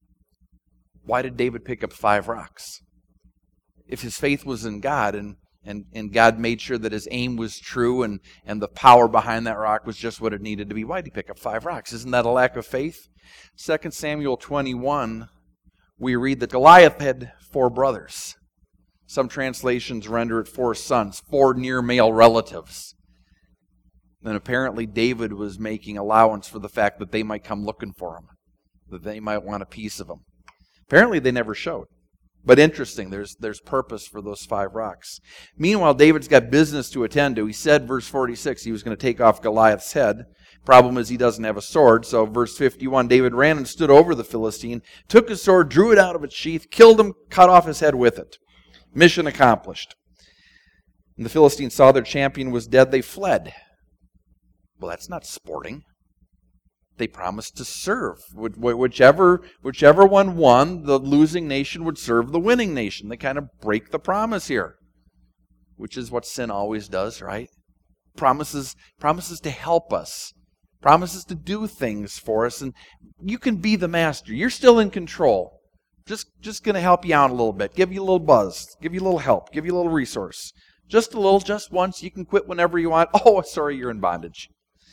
why did David pick up five rocks? If his faith was in God and And, and God made sure that his aim was true and, and the power behind that rock was just what it needed to be. Why did he pick up five rocks? Isn't that a lack of faith? Second Samuel twenty-one, we read that Goliath had four brothers. Some translations render it four sons, four near male relatives. And apparently David was making allowance for the fact that they might come looking for him, that they might want a piece of him. Apparently they never showed. But interesting, there's there's purpose for those five rocks. Meanwhile, David's got business to attend to. He said, verse forty-six, he was going to take off Goliath's head. Problem is he doesn't have a sword. So verse fifty-one, David ran and stood over the Philistine, took his sword, drew it out of its sheath, killed him, cut off his head with it. Mission accomplished. And the Philistines saw their champion was dead. They fled. Well, that's not sporting. They promised to serve. Whichever, whichever one won, the losing nation would serve the winning nation. They kind of break the promise here, which is what sin always does, right? Promises, promises to help us, promises to do things for us, and you can be the master. You're still in control. Just, just going to help you out a little bit, give you a little buzz, give you a little help, give you a little resource. Just a little, just once. You can quit whenever you want. Oh, sorry, you're in bondage.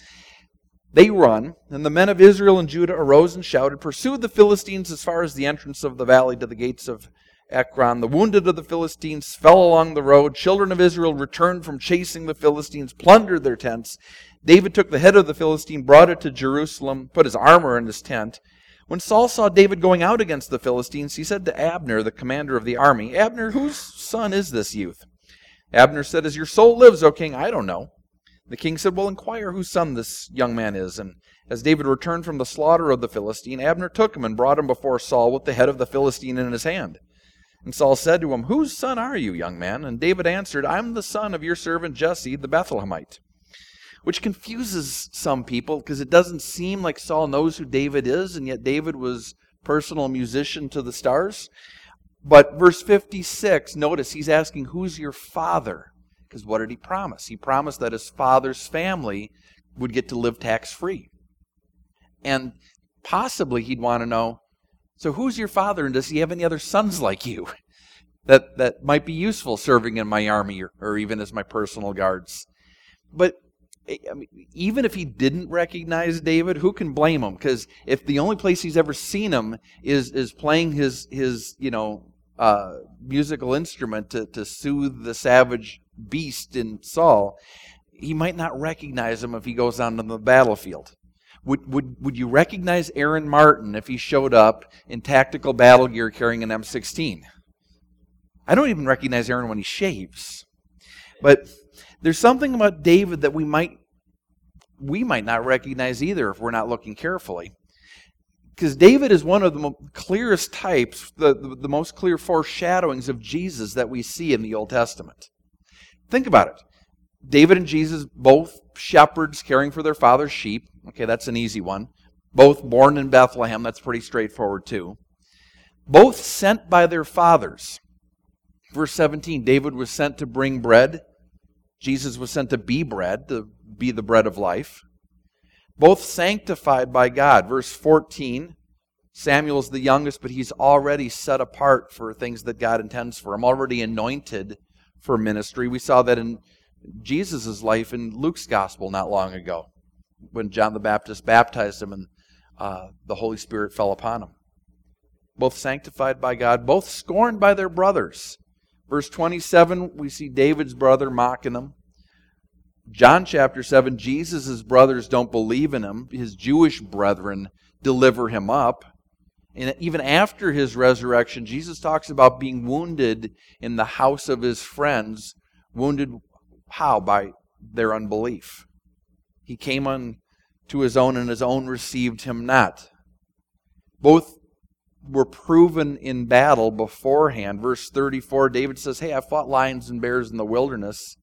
They run, and the men of Israel and Judah arose and shouted, pursued the Philistines as far as the entrance of the valley to the gates of Ekron. The wounded of the Philistines fell along the road. Children of Israel returned from chasing the Philistines, plundered their tents. David took the head of the Philistine, brought it to Jerusalem, put his armor in his tent. When Saul saw David going out against the Philistines, he said to Abner, the commander of the army, Abner, whose son is this youth? Abner said, as your soul lives, O king, I don't know. The king said, well, inquire whose son this young man is. And as David returned from the slaughter of the Philistine, Abner took him and brought him before Saul with the head of the Philistine in his hand. And Saul said to him, whose son are you, young man? And David answered, I'm the son of your servant Jesse, the Bethlehemite. Which confuses some people because it doesn't seem like Saul knows who David is, and yet David was personal musician to the stars. But verse fifty-six, notice he's asking, who's your father? Because what did he promise? He promised that his father's family would get to live tax-free. And possibly he'd want to know, so who's your father, and does he have any other sons like you that, that might be useful serving in my army or, or even as my personal guards? But I mean, even if he didn't recognize David, who can blame him? Because if the only place he's ever seen him is is playing his his you know uh, musical instrument to to soothe the savage beast in Saul, he might not recognize him if he goes on to the battlefield. Would would would you recognize Aaron Martin if he showed up in tactical battle gear carrying an M sixteen? I don't even recognize Aaron when he shaves. But there's something about David that we might we might not recognize either if we're not looking carefully. Because David is one of the mo- clearest types, the, the, the most clear foreshadowings of Jesus that we see in the Old Testament. Think about it. David and Jesus, both shepherds caring for their father's sheep. Okay, that's an easy one. Both born in Bethlehem. That's pretty straightforward too. Both sent by their fathers. Verse seventeen, David was sent to bring bread. Jesus was sent to be bread, to be the bread of life. Both sanctified by God. Verse fourteen, Samuel's the youngest, but he's already set apart for things that God intends for him, already anointed for ministry. We saw that in Jesus' life in Luke's gospel not long ago, when John the Baptist baptized him and uh, the Holy Spirit fell upon him. Both sanctified by God, both scorned by their brothers. Verse twenty-seven, we see David's brother mocking him. John chapter seven, Jesus' brothers don't believe in him. His Jewish brethren deliver him up. And even after his resurrection, Jesus talks about being wounded in the house of his friends. Wounded how? By their unbelief. He came unto his own, and his own received him not. Both were proven in battle beforehand. Verse thirty-four, David says, hey, I fought lions and bears in the wilderness.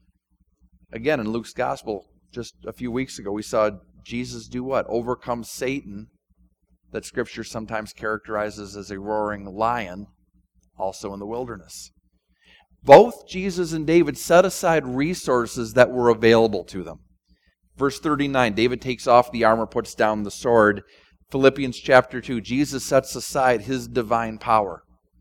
Again, in Luke's gospel, just a few weeks ago, we saw Jesus do what? Overcome Satan, that Scripture sometimes characterizes as a roaring lion, also in the wilderness. Both Jesus and David set aside resources that were available to them. Verse thirty-nine, David takes off the armor, puts down the sword. Philippians chapter two, Jesus sets aside his divine power.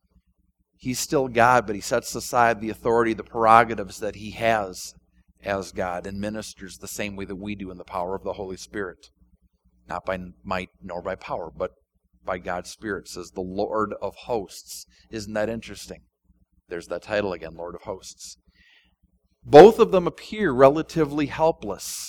He's still God, but he sets aside the authority, the prerogatives that he has as God, and ministers the same way that we do in the power of the Holy Spirit. Not by might nor by power, but by God's Spirit, says the Lord of hosts. Isn't that interesting? There's that title again, Lord of hosts. Both of them appear relatively helpless.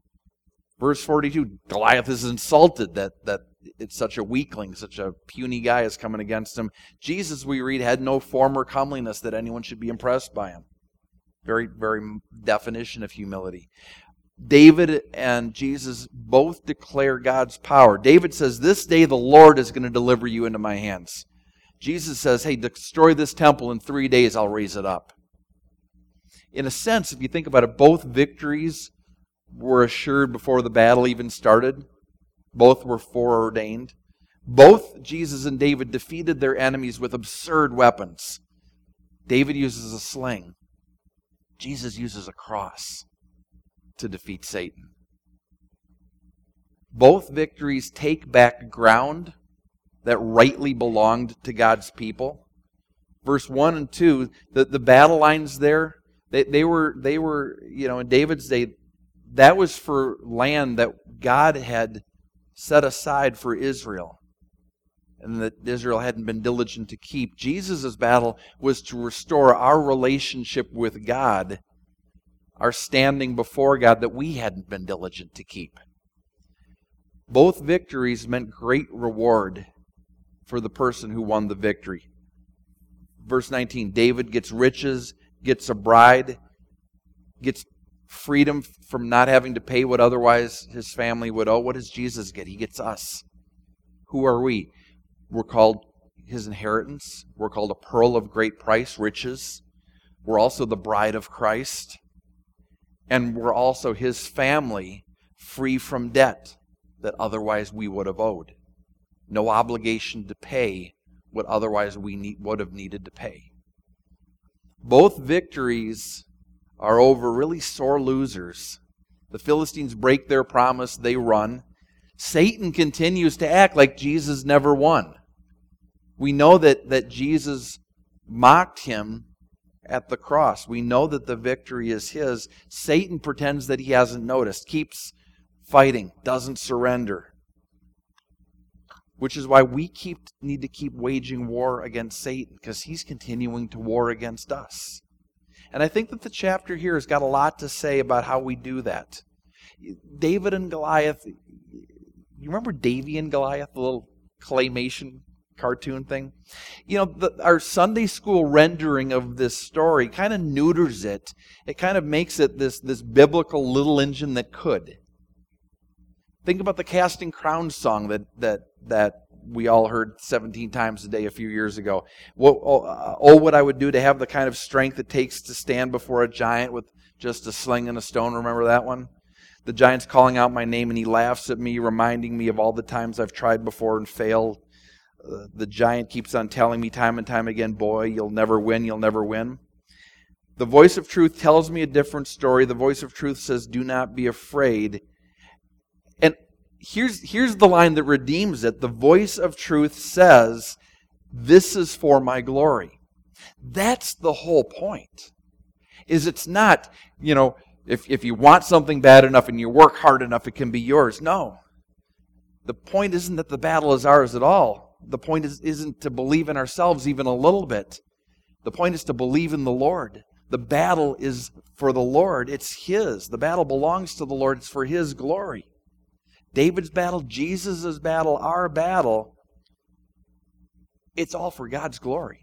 Verse forty-two, Goliath is insulted that, that it's such a weakling, such a puny guy is coming against him. Jesus, we read, had no form or comeliness that anyone should be impressed by him. Very, very definition of humility. David and Jesus both declare God's power. David says, this day the Lord is going to deliver you into my hands. Jesus says, hey, destroy this temple in three days, I'll raise it up. In a sense, if you think about it, both victories were assured before the battle even started. Both were foreordained. Both Jesus and David defeated their enemies with absurd weapons. David uses a sling. Jesus uses a cross to defeat Satan. Both victories take back ground that rightly belonged to God's people. Verse one and two, the, the battle lines there, they, they were, they were, you know, in David's day, that was for land that God had set aside for Israel, and that Israel hadn't been diligent to keep. Jesus' battle was to restore our relationship with God, our standing before God that we hadn't been diligent to keep. Both victories meant great reward for the person who won the victory. Verse nineteen, David gets riches, gets a bride, gets freedom from not having to pay what otherwise his family would owe. What does Jesus get? He gets us. Who are we? We're called his inheritance. We're called a pearl of great price, riches. We're also the bride of Christ. And we're also his family, free from debt that otherwise we would have owed. No obligation to pay what otherwise we need, would have needed to pay. Both victories are over really sore losers. The Philistines break their promise, they run. Satan continues to act like Jesus never won. We know that, that Jesus mocked him at the cross. We know that the victory is his. Satan pretends that he hasn't noticed, keeps fighting, doesn't surrender. Which is why we keep need to keep waging war against Satan, because he's continuing to war against us. And I think that the chapter here has got a lot to say about how we do that. David and Goliath, you remember Davy and Goliath, the little claymation cartoon thing? You know, the, our Sunday school rendering of this story kind of neuters it. It kind of makes it this, this biblical little engine that could. Think about the Casting Crowns song that that that we all heard seventeen times a day a few years ago. What, oh, uh, oh, what I would do to have the kind of strength it takes to stand before a giant with just a sling and a stone. Remember that one? The giant's calling out my name and he laughs at me, reminding me of all the times I've tried before and failed. Uh, the giant keeps on telling me time and time again, boy, you'll never win, you'll never win. The voice of truth tells me a different story. The voice of truth says, do not be afraid. And here's, here's the line that redeems it. The voice of truth says, this is for my glory. That's the whole point. Is it's not, you know, if, if you want something bad enough and you work hard enough, it can be yours. No. The point isn't that the battle is ours at all. The point is, isn't to believe in ourselves even a little bit. The point is to believe in the Lord. The battle is for the Lord. It's His. The battle belongs to the Lord. It's for His glory. David's battle, Jesus' battle, our battle, it's all for God's glory.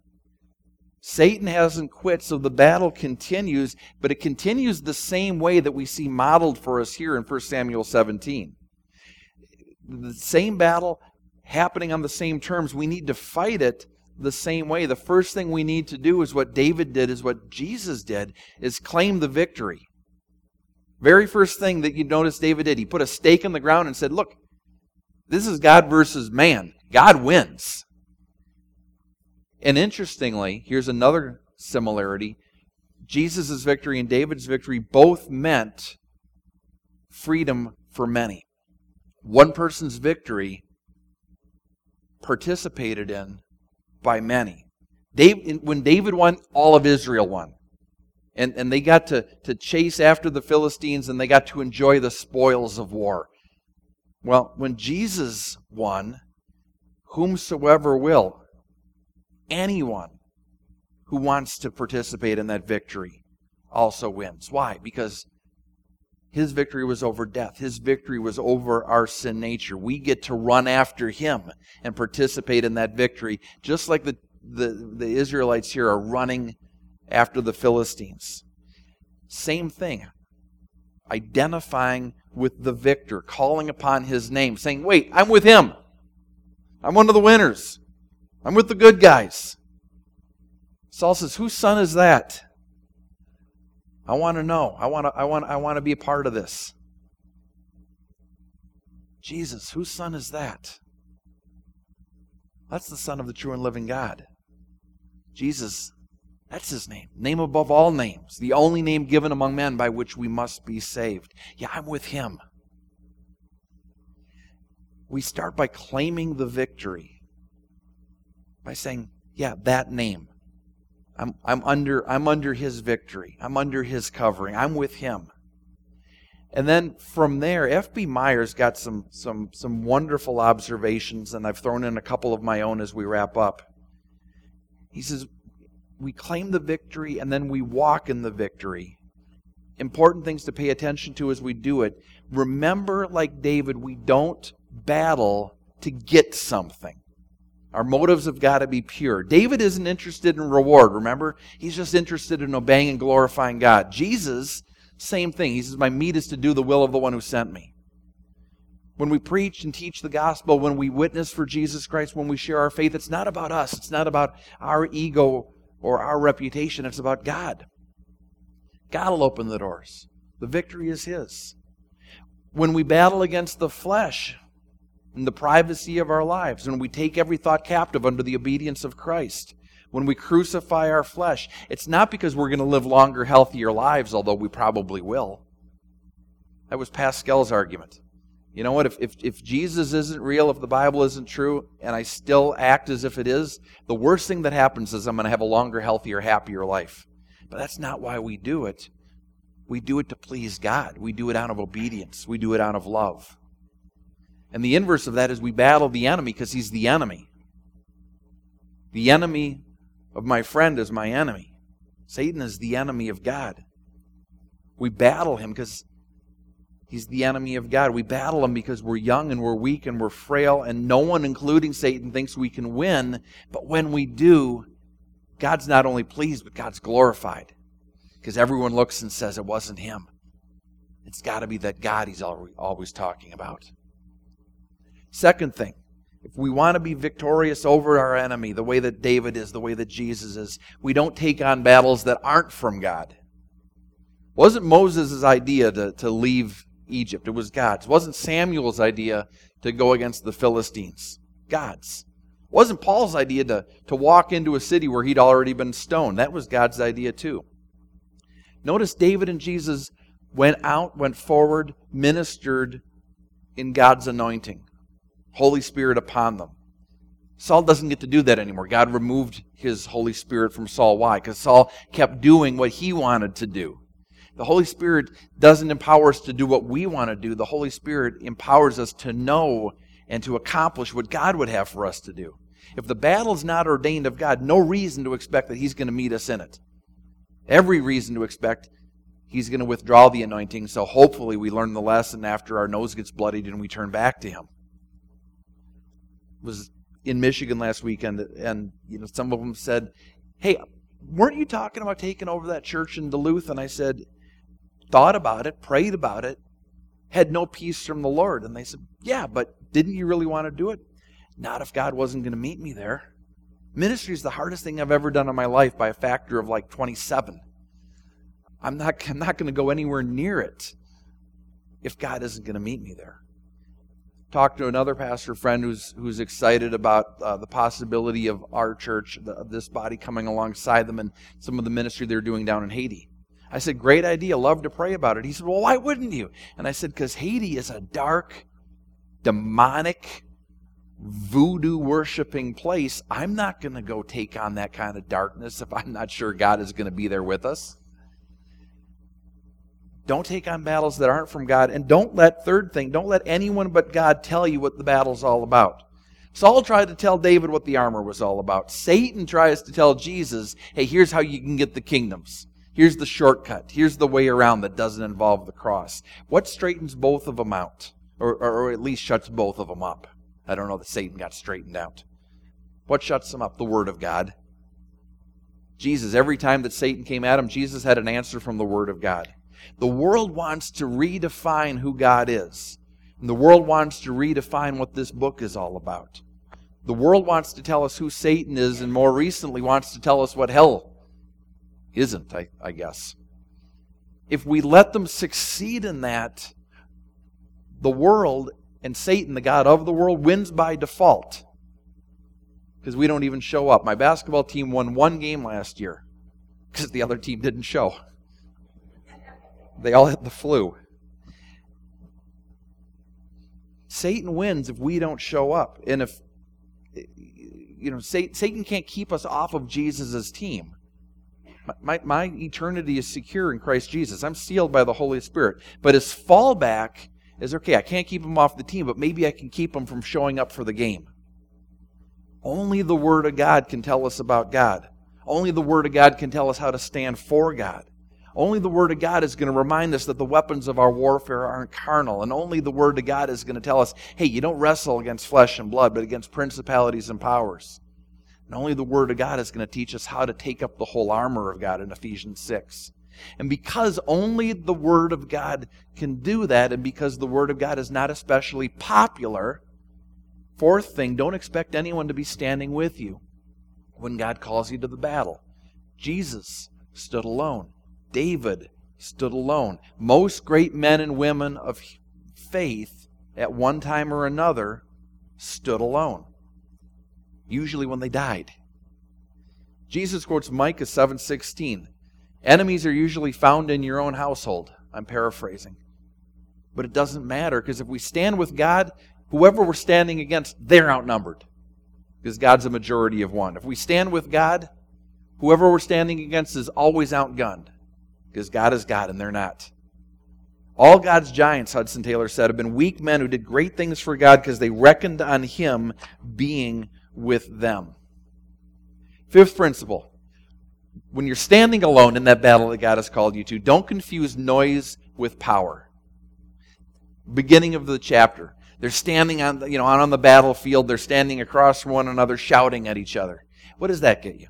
Satan hasn't quit, so the battle continues, but it continues the same way that we see modeled for us here in First Samuel seventeen. The same battle happening on the same terms. We need to fight it the same way. The first thing we need to do is what David did, is what Jesus did, is claim the victory. Very first thing that you notice David did, he put a stake in the ground and said, look, this is God versus man. God wins. And interestingly, here's another similarity. Jesus' victory and David's victory both meant freedom for many. One person's victory participated in by many. David, when David won, all of Israel won. And, and they got to, to chase after the Philistines, and they got to enjoy the spoils of war. Well, when Jesus won, whomsoever will, anyone who wants to participate in that victory also wins. Why? Because His victory was over death. His victory was over our sin nature. We get to run after Him and participate in that victory, just like the, the, the Israelites here are running after the Philistines. Same thing. Identifying with the victor, calling upon His name, saying, wait, I'm with Him. I'm one of the winners. I'm with the good guys. Saul says, whose son is that? I want to know. I want to, I want, I want to be a part of this. Jesus, whose son is that? That's the Son of the true and living God. Jesus, that's His name. Name above all names. The only name given among men by which we must be saved. Yeah, I'm with Him. we start by claiming the victory. By saying, yeah, that name. I'm, I'm under, I'm under his victory. I'm under his covering. I'm with him. And then from there, F B Meyer's got some, some, some wonderful observations, and I've thrown in a couple of my own as we wrap up. He says, we claim the victory and then we walk in the victory. Important things to pay attention to as we do it. Remember, like David, we don't battle to get something. Our motives have got to be pure. David isn't interested in reward, remember? He's just interested in obeying and glorifying God. Jesus, same thing. He says, my meat is to do the will of the one who sent me. When we preach and teach the gospel, when we witness for Jesus Christ, when we share our faith, it's not about us. It's not about our ego or our reputation. It's about God. God will open the doors. The victory is his. When we battle against the flesh in the privacy of our lives, when we take every thought captive under the obedience of Christ, when we crucify our flesh, it's not because we're going to live longer, healthier lives, although we probably will. That was Pascal's argument. You know what? If, if, if Jesus isn't real, if the Bible isn't true, and I still act as if it is, the worst thing that happens is I'm going to have a longer, healthier, happier life. But that's not why we do it. We do it to please God. We do it out of obedience. We do it out of love. And the inverse of that is we battle the enemy because he's the enemy. The enemy of my friend is my enemy. Satan is the enemy of God. We battle him because he's the enemy of God. We battle him because we're young and we're weak and we're frail, and no one, including Satan, thinks we can win. But when we do, God's not only pleased, but God's glorified. Because everyone looks and says it wasn't him. It's got to be that God he's always talking about. Second thing, if we want to be victorious over our enemy, the way that David is, the way that Jesus is, we don't take on battles that aren't from God. It wasn't Moses' idea to, to leave Egypt. It was God's. It wasn't Samuel's idea to go against the Philistines. God's. It wasn't Paul's idea to, to walk into a city where he'd already been stoned. That was God's idea too. Notice David and Jesus went out, went forward, ministered in God's anointing. Holy Spirit upon them. Saul doesn't get to do that anymore. God removed his Holy Spirit from Saul. Why? Because Saul kept doing what he wanted to do. The Holy Spirit doesn't empower us to do what we want to do. The Holy Spirit empowers us to know and to accomplish what God would have for us to do. If the battle's not ordained of God, no reason to expect that he's going to meet us in it. Every reason to expect he's going to withdraw the anointing, so hopefully we learn the lesson after our nose gets bloodied and we turn back to him. I was in Michigan last weekend, and you know, some of them said, hey, weren't you talking about taking over that church in Duluth? And I said, thought about it, prayed about it, had no peace from the Lord. And they said, yeah, but didn't you really want to do it? Not if God wasn't going to meet me there. Ministry is the hardest thing I've ever done in my life by a factor of like twenty-seven. I'm not, I'm not going to go anywhere near it if God isn't going to meet me there. Talked to another pastor friend who's who's excited about uh, the possibility of our church, the, of this body coming alongside them and some of the ministry they're doing down in Haiti. I said, great idea, love to pray about it. He said, well, why wouldn't you? And I said, because Haiti is a dark, demonic, voodoo-worshiping place. I'm not going to go take on that kind of darkness if I'm not sure God is going to be there with us. Don't take on battles that aren't from God. And don't let, third thing, don't let anyone but God tell you what the battle's all about. Saul tried to tell David what the armor was all about. Satan tries to tell Jesus, hey, here's how you can get the kingdoms. Here's the shortcut. Here's the way around that doesn't involve the cross. What straightens both of them out? Or, or, or at least shuts both of them up? I don't know that Satan got straightened out. What shuts them up? The Word of God. Jesus, every time that Satan came at him, Jesus had an answer from the Word of God. The world wants to redefine who God is. And the world wants to redefine what this book is all about. The world wants to tell us who Satan is, and more recently wants to tell us what hell isn't, I, I guess. If we let them succeed in that, the world and Satan, the God of the world, wins by default. Because we don't even show up. My basketball team won one game last year because the other team didn't show. They all had the flu. Satan wins if we don't show up. And if, you know, Satan can't keep us off of Jesus' team. My, my, my eternity is secure in Christ Jesus. I'm sealed by the Holy Spirit. But his fallback is, okay, I can't keep him off the team, but maybe I can keep him from showing up for the game. Only the Word of God can tell us about God. Only the Word of God can tell us how to stand for God. Only the Word of God is going to remind us that the weapons of our warfare aren't carnal. And only the Word of God is going to tell us, hey, you don't wrestle against flesh and blood, but against principalities and powers. And only the Word of God is going to teach us how to take up the whole armor of God in Ephesians six. And because only the Word of God can do that, and because the Word of God is not especially popular, fourth thing, don't expect anyone to be standing with you when God calls you to the battle. Jesus stood alone. David stood alone. Most great men and women of faith at one time or another stood alone. Usually when they died. Jesus quotes Micah seven sixteen. Enemies are usually found in your own household. I'm paraphrasing. But it doesn't matter, because if we stand with God, whoever we're standing against, they're outnumbered. Because God's a majority of one. If we stand with God, whoever we're standing against is always outgunned. Because God is God and they're not. All God's giants, Hudson Taylor said, have been weak men who did great things for God because they reckoned on Him being with them. Fifth principle. When you're standing alone in that battle that God has called you to, don't confuse noise with power. Beginning of the chapter. They're standing on, you know, on the battlefield. They're standing across from one another, shouting at each other. What does that get you?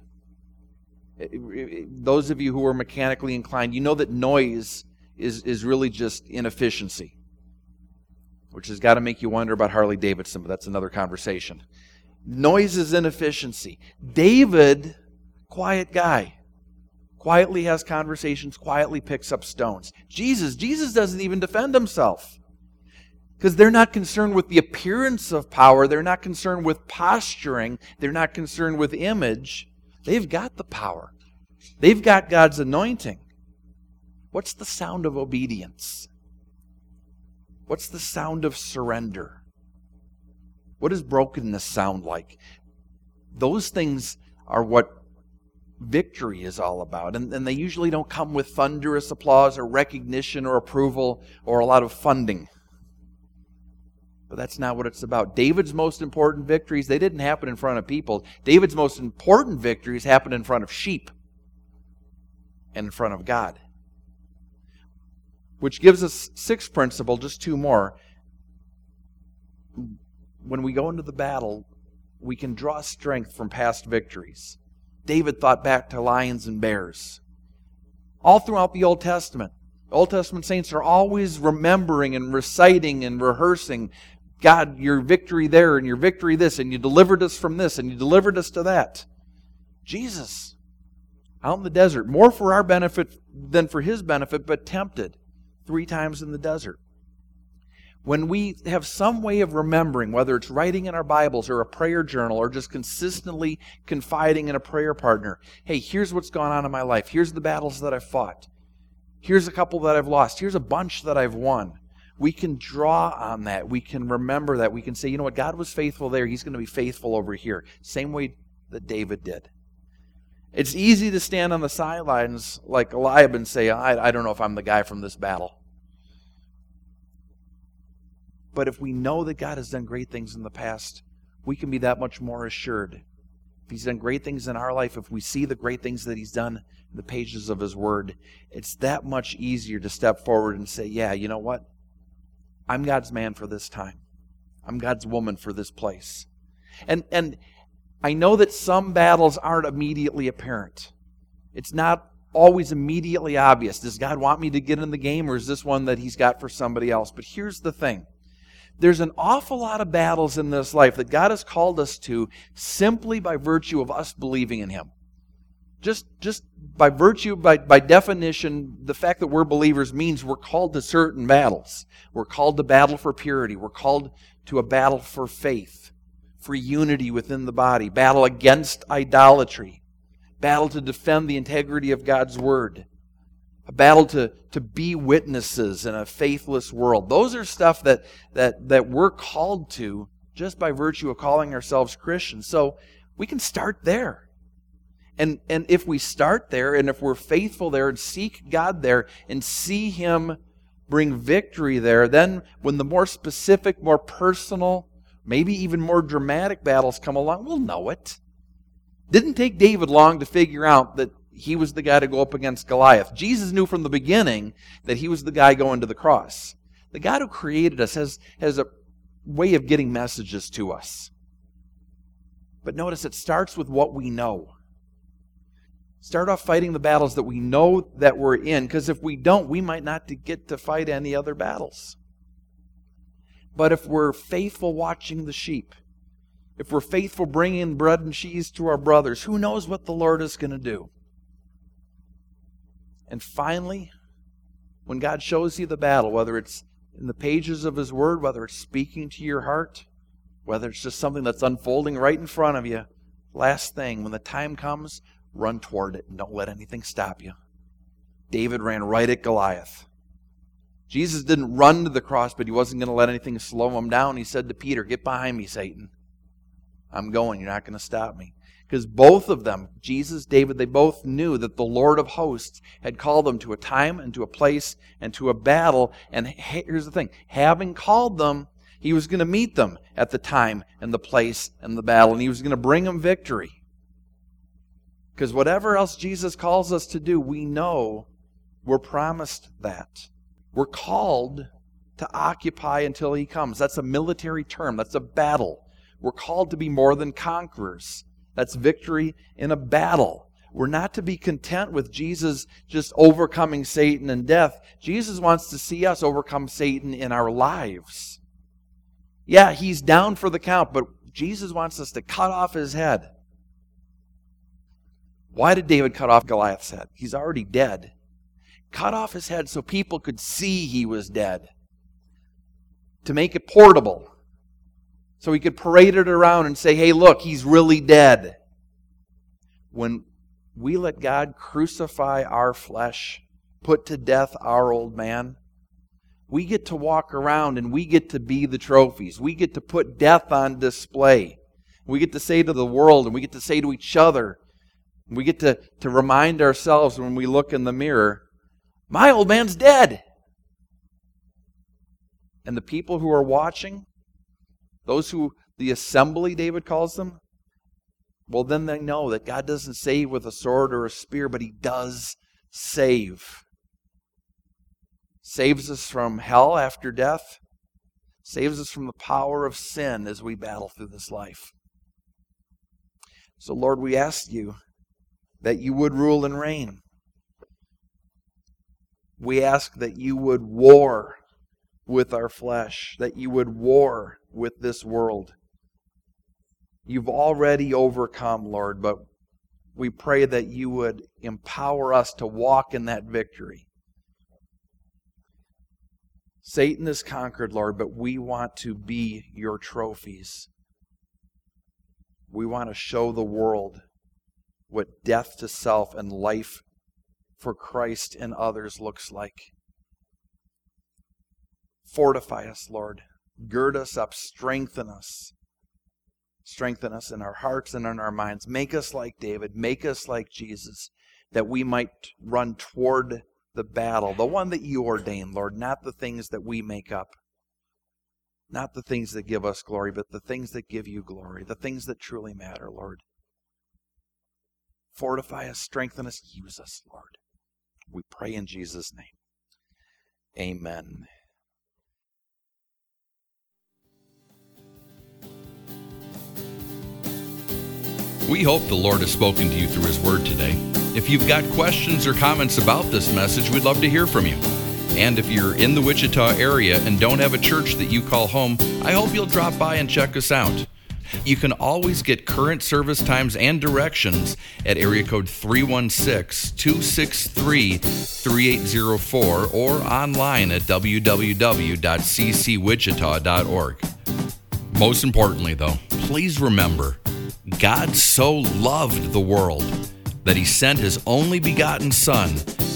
Those of you who are mechanically inclined, you know that noise is, is really just inefficiency. Which has got to make you wonder about Harley Davidson, but that's another conversation. Noise is inefficiency. David, quiet guy. Quietly has conversations, quietly picks up stones. Jesus, Jesus doesn't even defend himself. Because they're not concerned with the appearance of power. They're not concerned with posturing. They're not concerned with image. They've got the power. They've got God's anointing. What's the sound of obedience? What's the sound of surrender? What does brokenness sound like? Those things are what victory is all about. And, and they usually don't come with thunderous applause or recognition or approval or a lot of funding. But that's not what it's about. David's most important victories, they didn't happen in front of people. David's most important victories happened in front of sheep and in front of God. Which gives us sixth principle, just two more. When we go into the battle, we can draw strength from past victories. David thought back to lions and bears. All throughout the Old Testament. Old Testament saints are always remembering and reciting and rehearsing, God, your victory there and your victory this, and you delivered us from this and you delivered us to that. Jesus, out in the desert, more for our benefit than for His benefit, but tempted three times in the desert. When we have some way of remembering, whether it's writing in our Bibles or a prayer journal or just consistently confiding in a prayer partner, hey, here's what's gone on in my life. Here's the battles that I've fought. Here's a couple that I've lost. Here's a bunch that I've won. We can draw on that. We can remember that. We can say, you know what, God was faithful there. He's going to be faithful over here. Same way that David did. It's easy to stand on the sidelines like Eliab and say, I, I don't know if I'm the guy from this battle. But if we know that God has done great things in the past, we can be that much more assured. If He's done great things in our life, if we see the great things that He's done in the pages of His Word, it's that much easier to step forward and say, yeah, you know what? I'm God's man for this time. I'm God's woman for this place. And and I know that some battles aren't immediately apparent. It's not always immediately obvious. Does God want me to get in the game, or is this one that He's got for somebody else? But here's the thing. There's an awful lot of battles in this life that God has called us to simply by virtue of us believing in Him. Just, just by virtue, by, by definition, the fact that we're believers means we're called to certain battles. We're called to battle for purity. We're called to a battle for faith, for unity within the body, battle against idolatry, battle to defend the integrity of God's Word, a a battle to, to be witnesses in a faithless world. Those are stuff that, that, that we're called to just by virtue of calling ourselves Christians. So we can start there. And, and if we start there, and if we're faithful there and seek God there and see Him bring victory there, then when the more specific, more personal, maybe even more dramatic battles come along, we'll know it. Didn't take David long to figure out that he was the guy to go up against Goliath. Jesus knew from the beginning that he was the guy going to the cross. The God who created us has, has a way of getting messages to us. But notice it starts with what we know. Start off fighting the battles that we know that we're in, because if we don't, we might not get to fight any other battles. But if we're faithful watching the sheep, if we're faithful bringing bread and cheese to our brothers, who knows what the Lord is going to do? And finally, when God shows you the battle, whether it's in the pages of His Word, whether it's speaking to your heart, whether it's just something that's unfolding right in front of you, last thing, when the time comes, run toward it and don't let anything stop you. David ran right at Goliath. Jesus didn't run to the cross, but He wasn't going to let anything slow Him down. He said to Peter, "Get behind me, Satan. I'm going. You're not going to stop me." Because both of them, Jesus, David, they both knew that the Lord of hosts had called them to a time and to a place and to a battle. And here's the thing. Having called them, He was going to meet them at the time and the place and the battle. And He was going to bring them victory. Because whatever else Jesus calls us to do, we know we're promised that. We're called to occupy until He comes. That's a military term. That's a battle. We're called to be more than conquerors. That's victory in a battle. We're not to be content with Jesus just overcoming Satan and death. Jesus wants to see us overcome Satan in our lives. Yeah, He's down for the count, but Jesus wants us to cut off His head. Why did David cut off Goliath's head? He's already dead. Cut off his head so people could see he was dead. To make it portable. So he could parade it around and say, "Hey, look, he's really dead." When we let God crucify our flesh, put to death our old man, we get to walk around and we get to be the trophies. We get to put death on display. We get to say to the world and we get to say to each other, we get to, to remind ourselves when we look in the mirror, "My old man's dead." And the people who are watching, those who, the assembly, David calls them, well, then they know that God doesn't save with a sword or a spear, but He does save. Saves us from hell after death. Saves us from the power of sin as we battle through this life. So, Lord, we ask You that You would rule and reign. We ask that You would war with our flesh, that You would war with this world. You've already overcome, Lord, but we pray that You would empower us to walk in that victory. Satan is conquered, Lord, but we want to be Your trophies. We want to show the world what death to self and life for Christ and others looks like. Fortify us, Lord. Gird us up. Strengthen us. Strengthen us in our hearts and in our minds. Make us like David. Make us like Jesus, that we might run toward the battle, the one that You ordained, Lord, not the things that we make up. Not the things that give us glory, but the things that give You glory, the things that truly matter, Lord. Fortify us, strengthen us, use us, Lord. We pray in Jesus' name. Amen.
We hope the Lord has spoken to you through His Word today. If you've got questions or comments about this message, we'd love to hear from you. And if you're in the Wichita area and don't have a church that you call home, I hope you'll drop by and check us out. You can always get current service times and directions at area code three one six, two six three, three eight zero four or online at w w w dot c c wichita dot org. Most importantly, though, please remember, God so loved the world that He sent His only begotten Son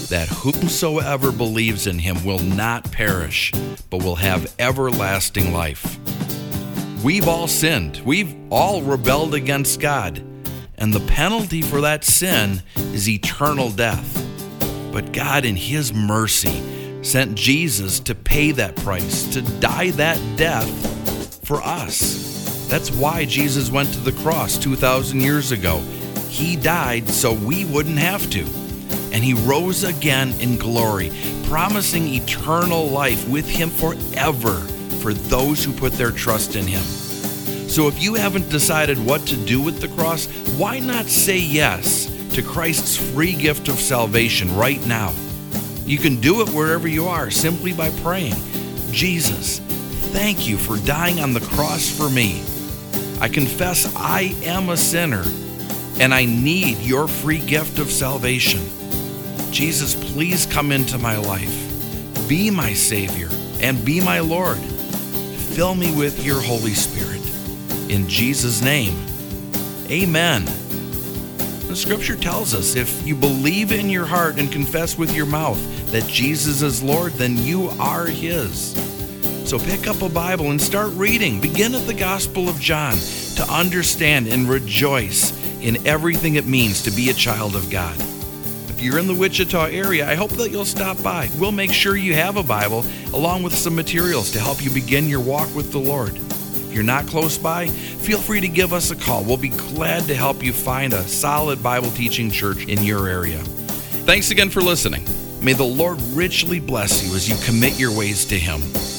that whosoever believes in him will not perish, but will have everlasting life. We've all sinned. We've all rebelled against God. And the penalty for that sin is eternal death. But God, in his mercy, sent Jesus to pay that price, to die that death for us. That's why Jesus went to the cross two thousand years ago. He died so we wouldn't have to. And he rose again in glory, promising eternal life with him forever for those who put their trust in him. So if you haven't decided what to do with the cross, why not say yes to Christ's free gift of salvation right now? You can do it wherever you are simply by praying, Jesus, thank you for dying on the cross for me. I confess I am a sinner and I need your free gift of salvation. Jesus, please come into my life. Be my Savior and be my Lord. Fill me with your Holy Spirit. In Jesus' name, amen. The scripture tells us if you believe in your heart and confess with your mouth that Jesus is Lord, then you are his. So pick up a Bible and start reading. Begin at the Gospel of John to understand and rejoice in everything it means to be a child of God. If you're in the Wichita area, I hope that you'll stop by. We'll make sure you have a Bible along with some materials to help you begin your walk with the Lord. If you're not close by, feel free to give us a call. We'll be glad to help you find a solid Bible teaching church in your area. Thanks again for listening. May the Lord richly bless you as you commit your ways to him.